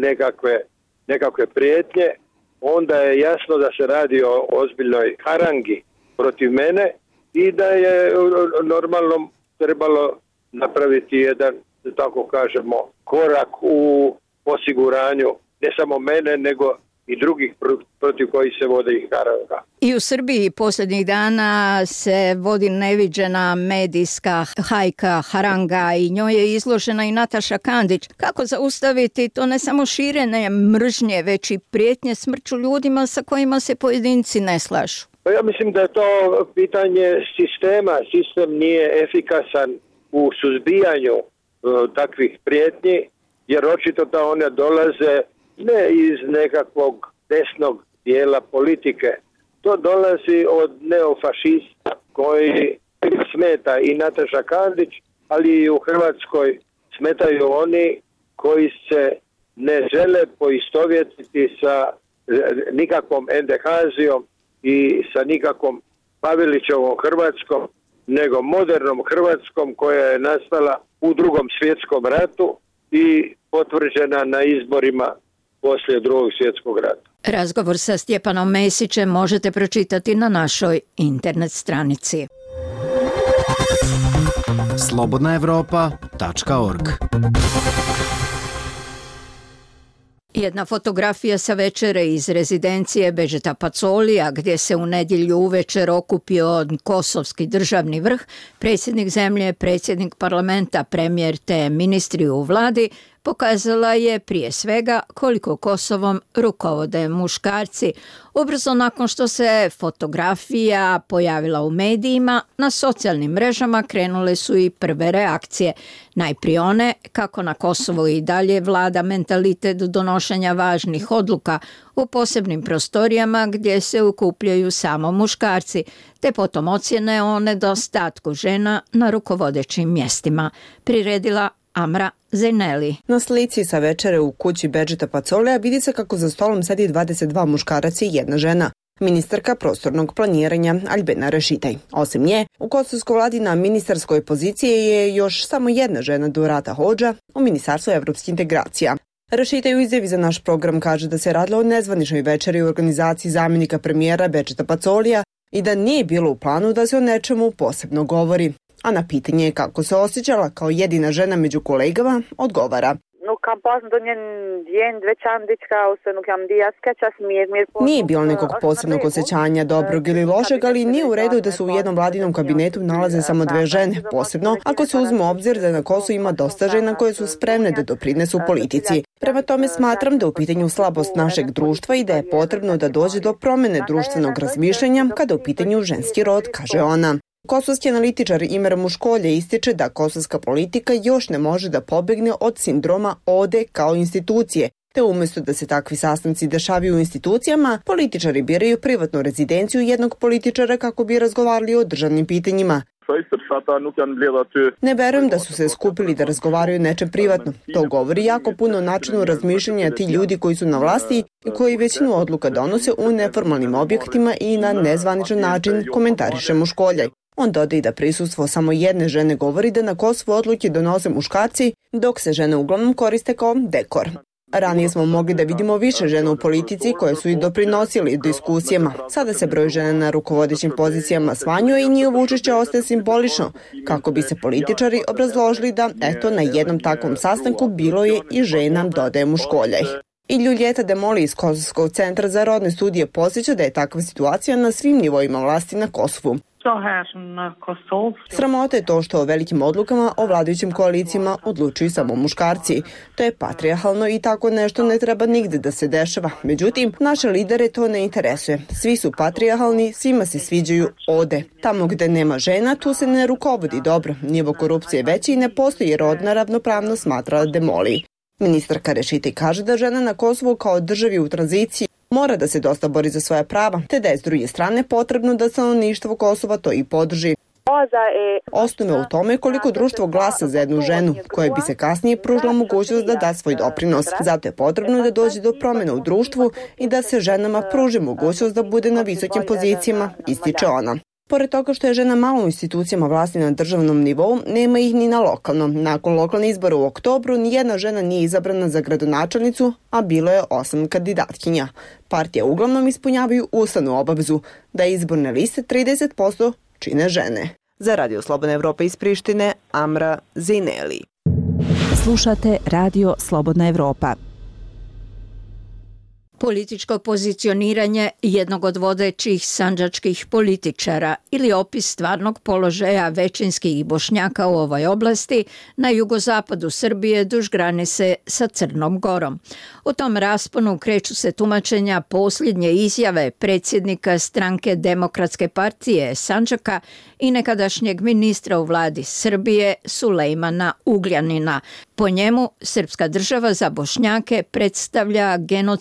nekakve prijetnje, onda je jasno da se radi o ozbiljnoj harangi protiv mene i da je normalno trebalo napraviti jedan, da tako kažemo, korak u osiguranju ne samo mene, nego i drugih protiv kojih se vodi haranga. I u Srbiji posljednjih dana se vodi neviđena medijska hajka, haranga i njoj je izložena i Nataša Kandić. Kako zaustaviti to ne samo širenje mržnje, već i prijetnje smrću ljudima sa kojima se pojedinci ne slažu? Pa ja mislim da je to pitanje sistema. Sistem nije efikasan u suzbijanju takvih prijetnji, jer očito da one dolaze ne iz nekakvog desnog dijela politike. To dolazi od neofašista koji smeta i Nataša Kandić, ali i u Hrvatskoj smetaju oni koji se ne žele poistovjetiti sa nikakvom NDH-zijom i sa nikakvom Pavelićevom Hrvatskom, nego modernom Hrvatskom koja je nastala u Drugom svjetskom ratu i potvrđena na izborima poslije Drugog svjetskog rata. Razgovor sa Stjepanom Mesićem možete pročitati na našoj internet stranici. slobodnaevropa.org. Jedna fotografija sa večere iz rezidencije Bedžeta Pacolija, gdje se u nedjelju uvečer okupio kosovski državni vrh, predsjednik zemlje, predsjednik parlamenta, premijer te ministri u vladi, pokazala je prije svega koliko Kosovom rukovode muškarci. Ubrzo nakon što se fotografija pojavila u medijima, na socijalnim mrežama krenule su i prve reakcije. Najprije one kako na Kosovu i dalje vlada mentalitet donošenja važnih odluka u posebnim prostorijama gdje se okupljaju samo muškarci, te potom ocjene o nedostatku žena na rukovodećim mjestima. Priredila Amra Zeneli. Na slici sa večere u kući Bedžeta Pacolija vidi se kako za stolom sedi 22 muškaraca i jedna žena. Ministarka prostornog planiranja Albena Rešitaj. Osim nje, u kosovskoj vladi na ministarskoj poziciji je još samo jedna žena, Dorata Hodža, u Ministarstvu evropskih integracija. Rešitaj u izjavi za naš program kaže da se radilo o nezvaničnoj večeri u organizaciji zamjenika premijera Bedžeta Pacolija i da nije bilo u planu da se o nečemu posebno govori. A na pitanje kako se osjećala kao jedina žena među kolegama, odgovara. Nije bilo nekog posebnog osjećanja, dobrog ili lošeg, ali nije u redu da se u jednom vladinom kabinetu nalaze samo dve žene, posebno ako se uzme u obzir da na Kosovu ima dosta žena koje su spremne da doprinesu politici. Prema tome smatram da je u pitanju slabost našeg društva i da je potrebno da dođe do promjene društvenog razmišljanja kada je u pitanju ženski rod, kaže ona. Kosovski analitičar Imer Muškolje ističe da kosovska politika još ne može da pobegne od sindroma ODE kao institucije, te umjesto da se takvi sastanci dešavaju u institucijama, političari biraju privatnu rezidenciju jednog političara kako bi razgovarali o državnim pitanjima. Ne verujem da su se skupili da razgovaraju nečem privatno. To govori jako puno o načinu razmišljanja ti ljudi koji su na vlasti i koji većinu odluka donose u neformalnim objektima i na nezvaničan način, komentariše Muškoljaj. On dodaje da prisustvo samo jedne žene govori da na Kosovu odluke donose muškarci, dok se žene uglavnom koriste kao dekor. Ranije smo mogli da vidimo više žena u politici koje su i doprinosili diskusijama. Sada se broj žena na rukovodećim pozicijama smanjuje i njihovo učešće ostaje simbolično, kako bi se političari obrazložili da, eto, na jednom takvom sastanku bilo je i žena, dodaje Muškoljaj. I Ljuljeta Demoli iz Kosovskog centra za rodne studije podsjeća da je takva situacija na svim nivoima vlasti na Kosovu. Sramota je to što o velikim odlukama o vladajućim koalicijama odlučuju samo muškarci. To je patrijarhalno i tako nešto ne treba nigde da se dešava. Međutim, naše lidere to ne interesuje. Svi su patrijarhalni, svima se sviđaju ode. Tamo gde nema žena, tu se ne rukovodi dobro. Nivo korupcije je veći i ne postoji rodna ravnopravnost, smatra Demoli. Ministarka Rešitaj kaže da žena na Kosovu kao državi u tranziciji mora da se dosta bori za svoja prava, te da je s druge strane potrebno da stanovništvo Kosova to i podrži. Osnove u tome koliko društvo glasa za jednu ženu, koja bi se kasnije pružila mogućnost da da svoj doprinos. Zato je potrebno da dođe do promjena u društvu i da se ženama pruži mogućnost da bude na visokim pozicijama, ističe ona. Pored toga što je žena malo u institucijama vlasti na državnom nivou, nema ih ni na lokalnom. Nakon lokalnih izbora u oktobru, nijedna žena nije izabrana za gradonačelnicu, a bilo je 8 kandidatkinja. Partije uglavnom ispunjavaju ustavnu obavezu da izborne liste 30% čine žene. Za Radio Slobodna Evropa iz Prištine, Amra Zineli. Slušate Radio Slobodna Evropa. Političko pozicioniranje jednog od vodećih sandžačkih političara ili opis stvarnog položaja većinskih Bošnjaka u ovoj oblasti na jugozapadu Srbije duž granice sa Crnom Gorom. U tom rasponu kreću se tumačenja posljednje izjave predsjednika stranke Demokratske partije Sandžaka i nekadašnjeg ministra u vladi Srbije Sulejmana Ugljanina. Po njemu, srpska država za Bošnjake predstavlja genocidnu tvorbu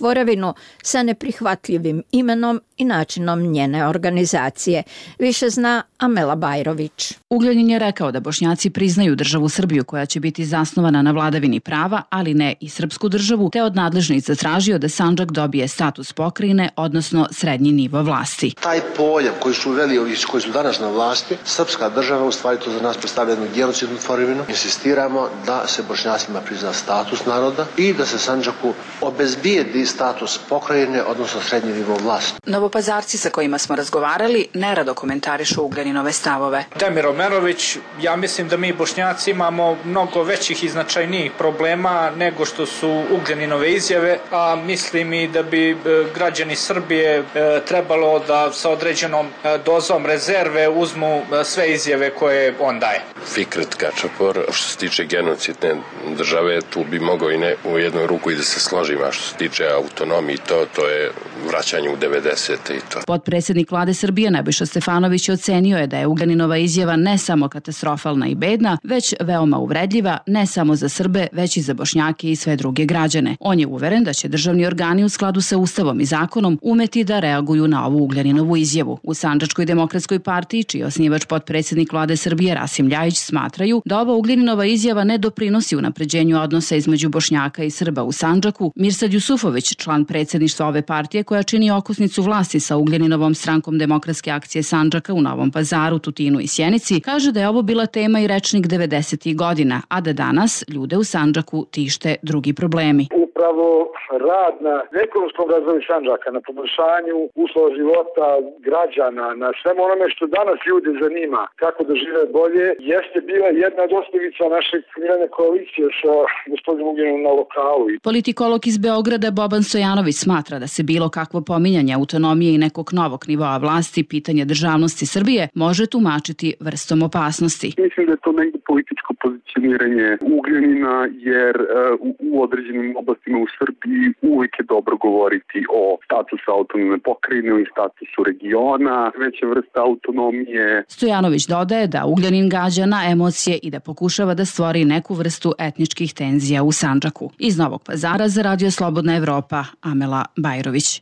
tvorevinu sa neprihvatljivim imenom i načinom njene organizacije. Više zna Amela Bajrović. Ugljanin je rekao da Bošnjaci priznaju državu Srbiju koja će biti zasnovana na vladavini prava, ali ne i srpsku državu, te od nadležnih zatražio da Sandžak dobije status pokrajine, odnosno srednji nivo vlasti. Taj pojam koji su uveli ovi koji su danas na vlasti, srpska država u stvari to za nas predstavlja jednu genocidnu tvorevinu. Insistiramo da se Bošnjacima prizna status naroda i da se Sandžaku obezbijedi status pokrajine, odnosno srednji nivo vlasti. Novopazarci sa kojima smo razgovarali nerado komentarišu Ugljaninove stavove. Damir Omerović, ja mislim da mi Bošnjaci imamo mnogo većih i značajnijih problema nego što su Ugljaninove izjave, a mislim i da bi građani Srbije trebalo da sa određenom dozom rezerve uzmu sve izjave koje on daje. Fikret Kačapor, što se tiče genocidne države, tu bi mogao i ne u jednu ruku i da se složim, a što se tiče autonomije, to je vraćanje u 90. i to. Potpredsjednik vlade Srbije Nebojša Stefanović ocenio je da je Ugljaninova izjava ne samo katastrofalna i bedna, već veoma uvredljiva, ne samo za Srbe, već i za Bošnjake i sve druge građane. On je uveren da će državni organi u skladu sa Ustavom i zakonom umeti da reaguju na ovu Ugljaninovu izjavu. U Sandžačkoj demokratskoj partiji, čiji je osnivač potpredsjednik vlade Srbije Rasim Ljajić, smatraju da ova Ugljaninova izjava ne doprinosi unapređenju odnosa između Bošnjaka i Srba u Sandžaku. Mirsad Jusufović, član predsjedništva ove partije koja čini okosnicu vlasti sa Ugljaninovom strankom Demokratske akcije Sandžaka u Novom Pazaru, Tutinu i Sjenici, kaže da je ovo bila tema i rečnik 90. godina, a da danas ljude u Sandžaku tište drugi problemi. Upravo rad na ekonomskom razvoju Sandžaka, na poboljšanju uslova života građana, na svemu onome što danas ljude zanima, kako da žive bolje, jeste bila jedna od osnovica naše kriminalne koalicije sa gospodinom Ugljanom na lokalu. Politikolog iz Beograda Boban Stojanović smatra da se bilo kakvo pominjanje autonomije i nekog novog nivoa vlasti, pitanje državnosti Srbije, može tumačiti vrstom opasnosti. Mislim da je to negdje političko pozicioniranje Ugljanina, jer u određenim oblastima u Srbiji uvijek je dobro govoriti o statusu autonomne pokrajine ili statusu regiona, veća vrsta autonomije. Stojanović dodaje da Ugljanin gađa na emocije i da pokušava da stvori neku vrstu etničkih tenzija u Sandžaku. Iz Novog Pazara za Radio Slobodna Evropa, Amela Bajrović.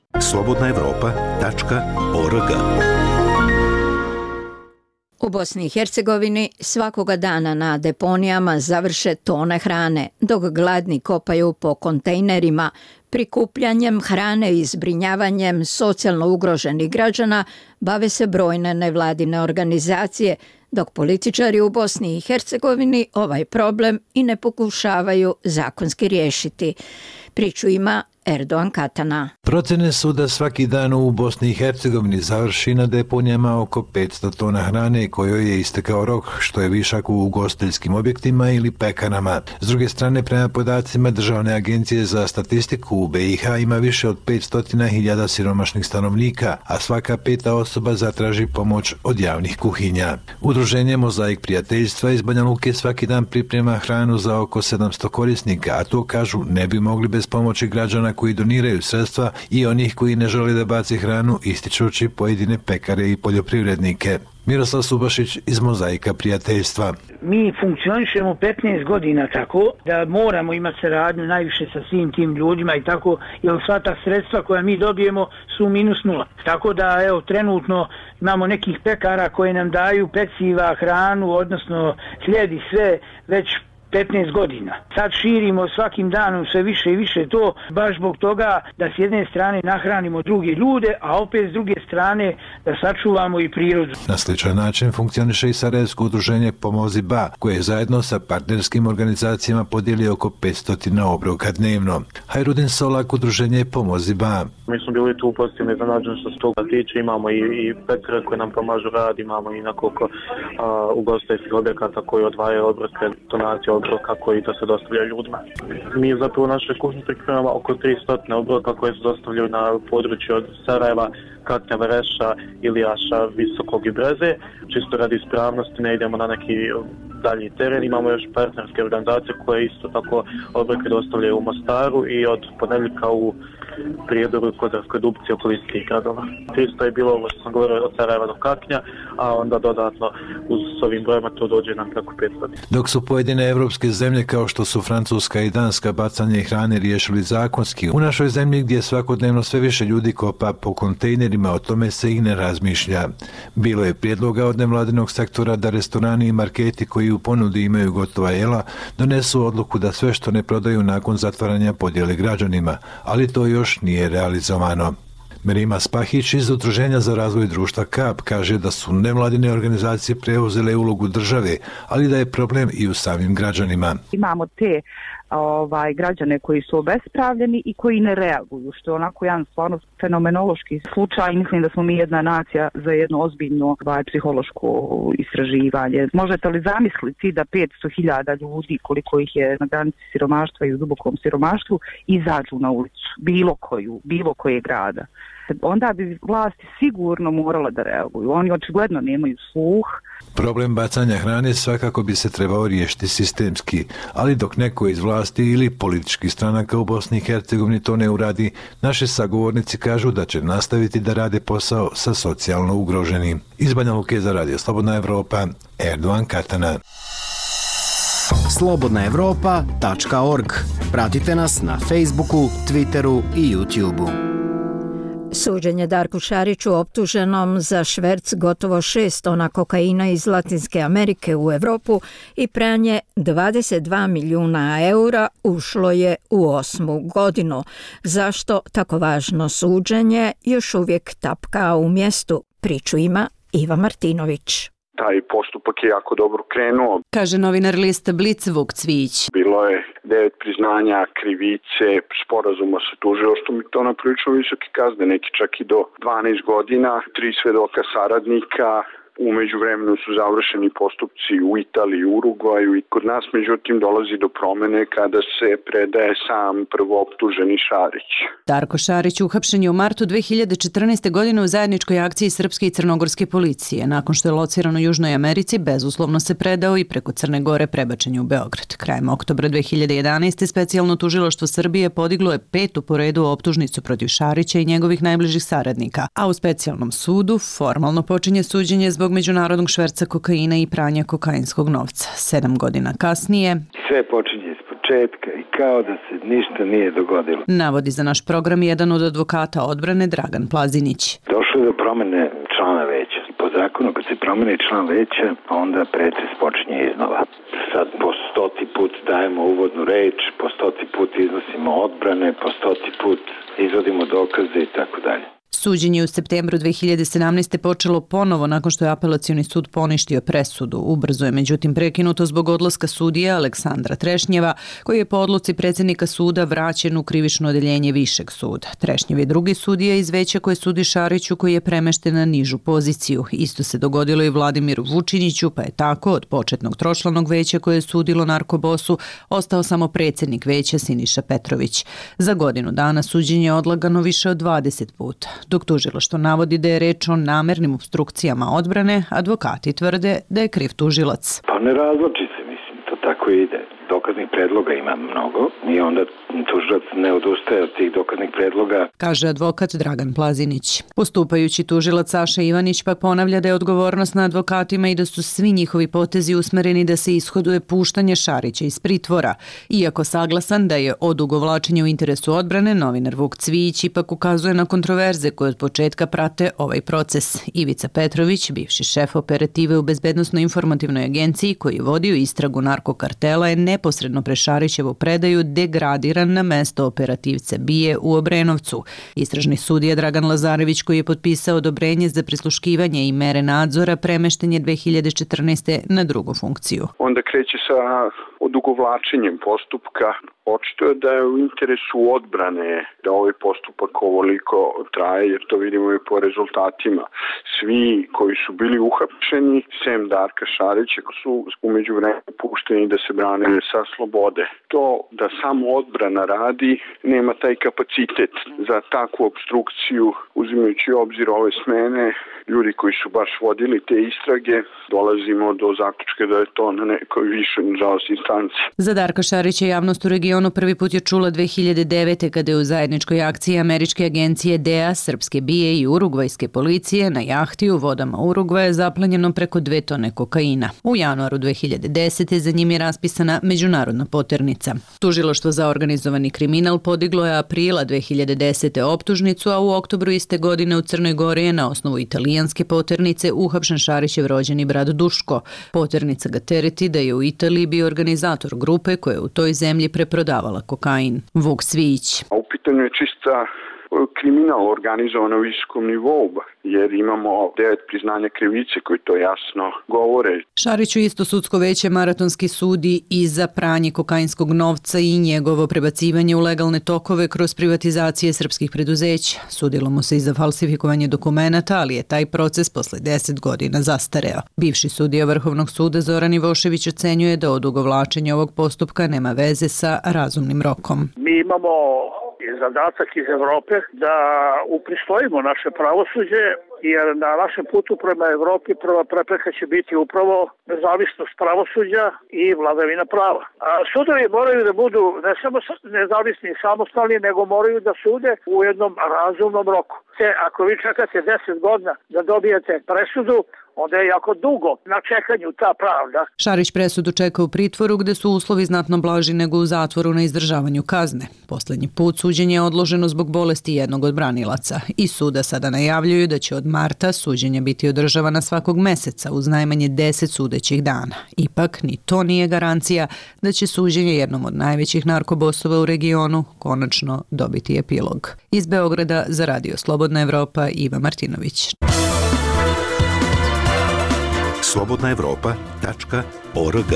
slobodnaevropa.org. U Bosni i Hercegovini svakoga dana na deponijama završe tone hrane, dok gladni kopaju po kontejnerima. Prikupljanjem hrane i zbrinjavanjem socijalno ugroženih građana bave se brojne nevladine organizacije, dok političari u Bosni i Hercegovini ovaj problem i ne pokušavaju zakonski riješiti. Priču ima Erdogan Katana. Procene su da svaki dan u Bosni i Hercegovini završi na deponijama oko 500 tona hrane kojoj je istekao rok, što je višak u ugostiteljskim objektima ili pekarama. S druge strane, prema podacima Državne agencije za statistiku u BiH ima više od 500.000 siromašnih stanovnika, a svaka peta osoba zatraži pomoć od javnih kuhinja. Udruženje Mozaik prijateljstva iz Banja Luke svaki dan priprema hranu za oko 700 korisnika, a to kažu ne bi mogli bez pomoći građana koji doniraju sredstva i onih koji ne žele da baci hranu, ističući pojedine pekare i poljoprivrednike. Miroslav Subašić iz Mozaika prijateljstva. Mi funkcionišemo 15 godina tako da moramo imati saradnju najviše sa svim tim ljudima i tako, jer sva ta sredstva koja mi dobijemo su -0. Tako da evo trenutno imamo nekih pekara koje nam daju peciva, hranu, odnosno hljed i sve već 15 godina. Sad širimo svakim danom sve više i više to, baš zbog toga da s jedne strane nahranimo druge ljude, a opet s druge strane da sačuvamo i prirodu. Na sličan način funkcioniše i Sarajevsko udruženje Pomozi Ba, koje je zajedno sa partnerskim organizacijama podijeli oko 500 obroka dnevno. Hajrudin Solak, udruženje Pomozi Ba. Mi smo bili tu pozitivno iznenađeni što se toga tiče, imamo i pekare koje nam pomažu rad, imamo i nekoliko ugostiteljskih objekata koji odvajaju obroke, donacije obroka koji da se dostavljaju ljudima. Mi zapravo u našoj kuhinji pripremamo oko 300 obroka koje se dostavljaju na području od Sarajeva, Katnjava, Reša, Ilijaša, Visokog i Breze. Čisto radi ispravnosti ne idemo na neki dalji teren. Imamo još partnerske organizacije koje isto tako obroke dostavljaju u Mostaru i od ponedjeljka u Prijedoru, kod reprodukcije okolinskih gradova. 300 je bilo ovo što sam govorio od Sarajeva do Kaknja, a onda dodatno s ovim brojima to dođe nam preko 500. Dok su pojedine evropske zemlje kao što su Francuska i Danska bacanje hrane riješili zakonski, u našoj zemlji gdje svakodnevno sve više ljudi kopa po kontejnerima, o tome se i ne razmišlja. Bilo je prijedloga od nevladinog sektora da restorani i marketi koji u ponudi imaju gotova jela donesu odluku da sve što ne prodaju nakon zatvaranja podijeli građanima, ali to još nije realizovano. Merima Spahić iz Udruženja za razvoj društva KAP kaže da su nevladine organizacije preuzele ulogu države, ali da je problem i u samim građanima. Imamo te građane koji su obespravljeni i koji ne reaguju, što je onako jedan stvarno fenomenološki slučaj. Mislim da smo mi jedna nacija za jedno ozbiljno psihološko istraživanje. Možete li zamisliti da 500.000 ljudi, koliko ih je na granici siromaštva i u dubokom siromaštvu, izađu na ulicu, bilo koje grada? Onda bi vlasti sigurno morala da reaguju. Oni očigledno nemaju sluh. Problem bacanja hrane svakako bi se trebao riješiti sistemski, ali dok neko iz vlasti ili političkih stranaka u Bosni i Hercegovini to ne uradi, naši sagovornici kažu da će nastaviti da rade posao sa socijalno ugroženim. Iz Banja Luke za Radio Slobodna Evropa, Erdogan Katana. slobodnaevropa.org. Pratite nas na Facebooku, Twitteru i YouTubeu. Suđenje Darku Šariću optuženom za šverc gotovo 6 tona kokaina iz Latinske Amerike u Evropu i pranje 22 milijuna eura ušlo je u 8. godinu. Zašto tako važno suđenje još uvijek tapka u mjestu? Priču ima Iva Martinović. Taj postupak je jako dobro krenuo. Kaže novinar lista Blic Vuk Cvijić. Bilo je 9 priznanja krivice, sporazuma sa tužilaštvom i to na prilično visoke kazne, neki čak i do 12 godina, 3 svedoka saradnika. U međuvremenu su završeni postupci u Italiji i Urugvaju i kod nas međutim dolazi do promene kada se predaje sam prvooptuženi Šarić. Darko Šarić uhapšen je u martu 2014. godine u zajedničkoj akciji srpske i crnogorske policije. Nakon što je lociran u Južnoj Americi, bezuslovno se predao i preko Crne Gore prebačen je u Beograd. Krajem oktobra 2011. specijalno tužilaštvo Srbije podiglo je 5. po redu optužnicu protiv Šarića i njegovih najbližih saradnika, a u specijalnom sudu formalno počinje suđenje zbog međunarodnog šverca kokaina i pranja kokainskog novca. 7 godina kasnije sve počinje iz početka i kao da se ništa nije dogodilo. Navodi za naš program jedan od advokata odbrane Dragan Plazinić. Došlo je do promene člana veća. Po zakonu kad se promeni član veća, onda pretres počinje iznova. Sad po 100. put dajemo uvodnu reč, po 100. put iznosimo odbrane, po 100. put izvodimo dokaze i tako dalje. Suđenje u septembru 2017. počelo ponovo nakon što je apelacioni sud poništio presudu. Ubrzo je međutim prekinuto zbog odlaska sudije Aleksandra Trešnjeva, koji je po odluci predsjednika suda vraćen u krivično odeljenje Višeg suda. Trešnjev je drugi sudija iz veća koje sudi Šariću, koji je premešten na nižu poziciju. Isto se dogodilo i Vladimiru Vučiniću, pa je tako od početnog tročlanog veća koje je sudilo narkobosu ostao samo predsjednik veća Siniša Petrović. Za godinu dana suđenje je odlagano više od 20 puta. Dok tužilaštvo navodi da je reč o namernim opstrukcijama odbrane, advokati tvrde da je kriv tužilac. Pa ne razloči se, mislim, to tako ide. Dokaznih predloga ima mnogo i onda tužilac ne odustaje od tih dokaznih predloga. Kaže advokat Dragan Plazinić. Postupajući tužilac Saša Ivanić pak ponavlja da je odgovornost na advokatima i da su svi njihovi potezi usmereni da se ishoduje puštanje Šarića iz pritvora. Iako saglasan da je odugovlačenje u interesu odbrane, novinar Vuk Cvijić ipak ukazuje na kontroverze koje od početka prate ovaj proces. Ivica Petrović, bivši šef operative u Bezbednosno-informativnoj agenciji koji je vodio istragu narkokartela, je neposredno pre Šarićevu predaju degradiran na mesto operativce BIA u Obrenovcu. Istražni sudija Dragan Lazarević, koji je potpisao odobrenje za prisluškivanje i mere nadzora, premešten je 2014. na drugu funkciju. Onda kreće sa odugovlačenjem postupka. Očito je da je u interesu odbrane da ovaj postupak ovoliko traje, jer to vidimo i po rezultatima. Svi koji su bili uhapšeni, sem Darka Šarića, su umeđu vremena pušteni da se brane sa slobodom. slobode. To da samo odbrana radi nema taj kapacitet za takvu obstrukciju, uzimajući u obzir ove smene, ljudi koji su baš vodili te istrage, dolazimo do zaključka da je to na nekoj višoj, nažalost, instanci. Za Darka Šarića javnost u regionu prvi put je čula 2009. kada je u zajedničkoj akciji američke agencije DEA, srpske BIA i urugvajske policije na jahti u vodama Urugvaja zaplenjeno preko 2 tone kokaina. U januaru 2010. za njim je raspisana međunarodna poternica. Tužilaštvo za organizovani kriminal podiglo je aprila 2010. optužnicu, a u oktobru iste godine u Crnoj Gori je na osnovu italijanske poternice uhapšen Šarićev rođeni brat Duško. Poternica ga tereti da je u Italiji bio organizator grupe koja je u toj zemlji preprodavala kokain. Vuk Svijić. U pitanju je čista kriminal organizovan na visokom nivou, jer imamo 9 priznanja krivice koji to jasno govore. Šariću isto sudsko veće maratonski sudi i za pranje kokainskog novca i njegovo prebacivanje u legalne tokove kroz privatizacije srpskih preduzeća. Sudilo mu se i za falsifikovanje dokumenata, ali je taj proces posle 10 godina zastareo. Bivši sudija Vrhovnog suda Zoran Ivošević ocenjuje da odugovlačenje ovog postupka nema veze sa razumnim rokom. Mi imamo zadatak iz Evrope da upristojimo naše pravosuđe, jer na našem putu prema Evropi prva prepreka će biti upravo nezavisnost pravosuđa i vladavina prava. A sudovi moraju da budu ne samo nezavisni i samostalni, nego moraju da sude u jednom razumnom roku. Ako vi čekate 10 godina da dobijete presudu, onda je jako dugo na čekanju ta pravda. Šarić presudu čeka u pritvoru gde su uslovi znatno blaži nego u zatvoru na izdržavanju kazne. Poslednji put suđenje je odloženo zbog bolesti jednog od branilaca. I suda sada najavljuju da će od marta suđenje biti održavana svakog meseca uz najmanje 10 sudećih dana. Ipak ni to nije garancija da će suđenje jednom od najvećih narkobosova u regionu konačno dobiti epilog. Iz Beograda za Radio Slobodna Evropa, Iva Martinović. slobodnaevropa.org.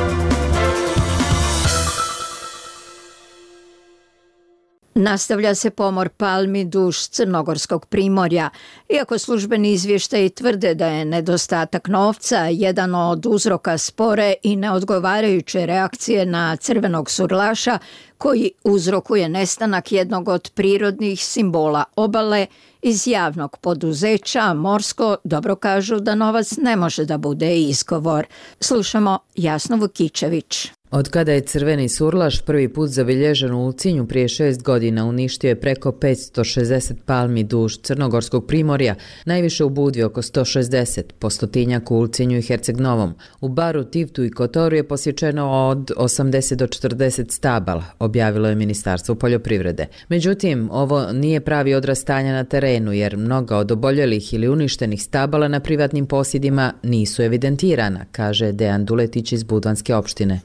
Nastavlja se pomor palmi duž Crnogorskog primorja. Iako službeni izvještaji tvrde da je nedostatak novca jedan od uzroka spore i neodgovarajuće reakcije na crvenog surlaša, koji uzrokuje nestanak jednog od prirodnih simbola obale, iz javnog poduzeća Morsko dobro kažu da novac ne može da bude izgovor. Slušamo Jasnu Vukičević. Od kada je crveni surlaš prvi put zabilježen u Ulcinju prije 6 godina, uništio je preko 560 palmi duž Crnogorskog primorja, najviše u Budvi oko 160, po stotinjak u Ulcinju i Herceg Novom. U Baru, Tivtu i Kotoru je posječeno od 80 do 40 stabala, objavilo je Ministarstvo poljoprivrede. Međutim, ovo nije pravi odraz stanja na terenu, jer mnoga od oboljelih ili uništenih stabala na privatnim posjedima nisu evidentirana, kaže Dejan Duletić iz Budvanske opštine.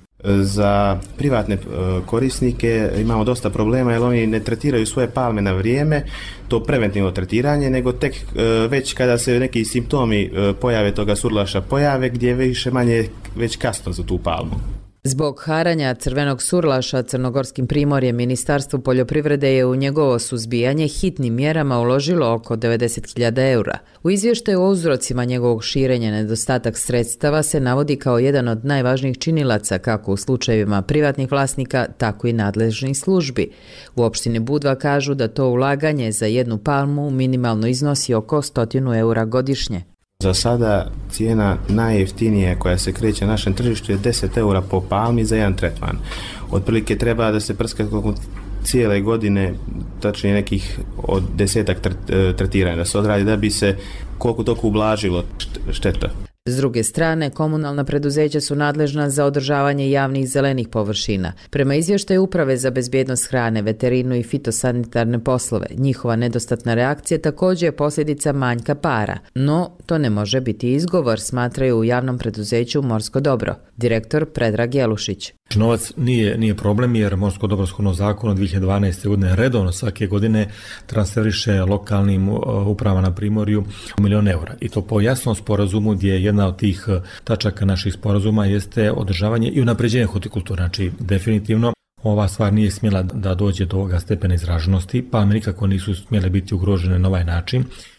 Za privatne korisnike imamo dosta problema jer oni ne tretiraju svoje palme na vrijeme, to preventivno tretiranje, nego tek već kada se neki simptomi pojave toga surlaša pojave, gdje je više manje već kasno za tu palmu. Zbog haranja crvenog surlaša Crnogorskim primorjem, Ministarstvo poljoprivrede je u njegovo suzbijanje hitnim mjerama uložilo oko 90.000 eura. U izvještaju o uzrocima njegovog širenja nedostatak sredstava se navodi kao jedan od najvažnijih činilaca kako u slučajevima privatnih vlasnika, tako i nadležnih službi. U opštini Budva kažu da to ulaganje za jednu palmu minimalno iznosi oko 100 eura godišnje. Za sada cijena najjeftinija koja se kreće na našem tržištu je 10 eura po palmi za jedan tretman. Otprilike treba da se prska cijele godine, tačnije nekih od 10 tretiranja da se odradi da bi se koliko toliko ublažilo šteta. S druge strane, komunalna preduzeća su nadležna za održavanje javnih zelenih površina. Prema izvještaju Uprave za bezbjednost hrane, veterinu i fitosanitarne poslove, njihova nedostatna reakcija također je posljedica manjka para. No, to ne može biti izgovor, smatraju u javnom preduzeću Morsko dobro. Direktor Predrag Jelušić. Novac nije problem jer Morsko dobro shodno zakonu od 2012. godine redovno svake godine transferiše lokalnim upravama na primorju $1.000.000 eura. I to po jasnom sporazumu gdje jedna od tih tačaka naših sporazuma jeste održavanje i unapređenje hortikulture. Znači, definitivno ova stvar nije smjela da dođe do ovoga stepena izraženosti, pa nikako nisu smjele biti ugrožene na ovaj način.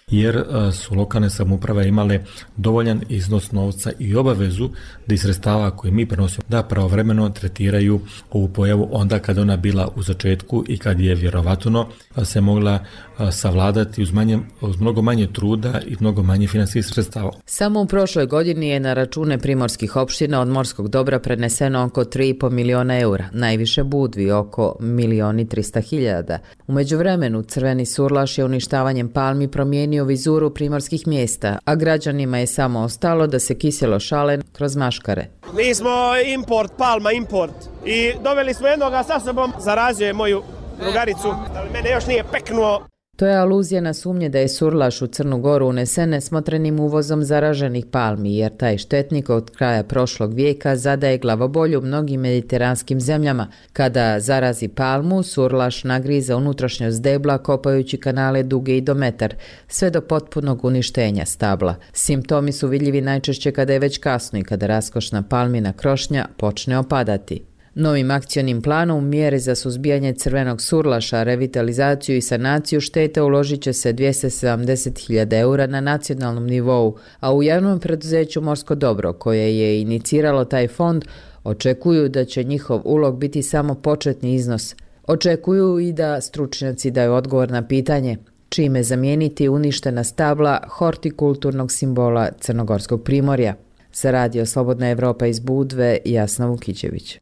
jer su lokalne samouprave imale dovoljan iznos novca i obavezu da iz sredstava koje mi prenosimo da pravovremeno tretiraju ovu pojavu onda kada ona bila u začetku i kad je vjerovatno se mogla savladati uz mnogo manje truda i mnogo manje finansijskih sredstava. Samo u prošloj godini je na račune primorskih opština od morskog dobra preneseno oko 3,5 miliona eura, najviše Budvi oko 1.300.000. U međuvremenu Crveni surlaš je uništavanjem palmi promijenio vizuru primorskih mjesta, a građanima je samo ostalo da se kiselo šale kroz maškare. Mi smo palma import i doveli smo jednoga sa sobom, zarazio je moju drugaricu, ali mene još nije peknuo. To je aluzija na sumnje da je surlaš u Crnu Goru unesen nesmotrenim uvozom zaraženih palmi, jer taj štetnik od kraja prošlog vijeka zadaje glavobolju mnogim mediteranskim zemljama. Kada zarazi palmu, surlaš nagriza unutrašnjost debla kopajući kanale duge i do metar, sve do potpunog uništenja stabla. Simptomi su vidljivi najčešće kada je već kasno i kada raskošna palmina krošnja počne opadati. Novim akcionim planom mjere za suzbijanje crvenog surlaša, revitalizaciju i sanaciju štete uložit će se 270.000 eura na nacionalnom nivou, a u javnom preduzeću Morsko dobro, koje je iniciralo taj fond, očekuju da će njihov ulog biti samo početni iznos. Očekuju i da stručnjaci daju odgovor na pitanje čime zamijeniti uništena stabla hortikulturnog simbola Crnogorskog primorja. Za Radio Slobodna Evropa iz Budve, Jasna Vukićević.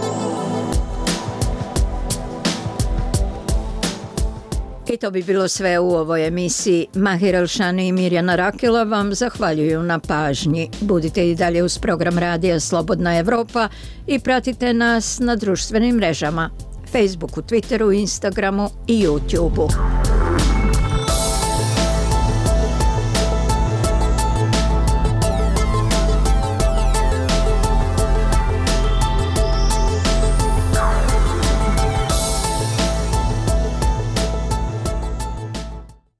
I to bi bilo sve u ovoj emisiji. Mahir Elšani i Mirjana Rakela vam zahvaljuju na pažnji. Budite i dalje uz program Radija Slobodna Evropa i pratite nas na društvenim mrežama, Facebooku, Twitteru, Instagramu i YouTubeu.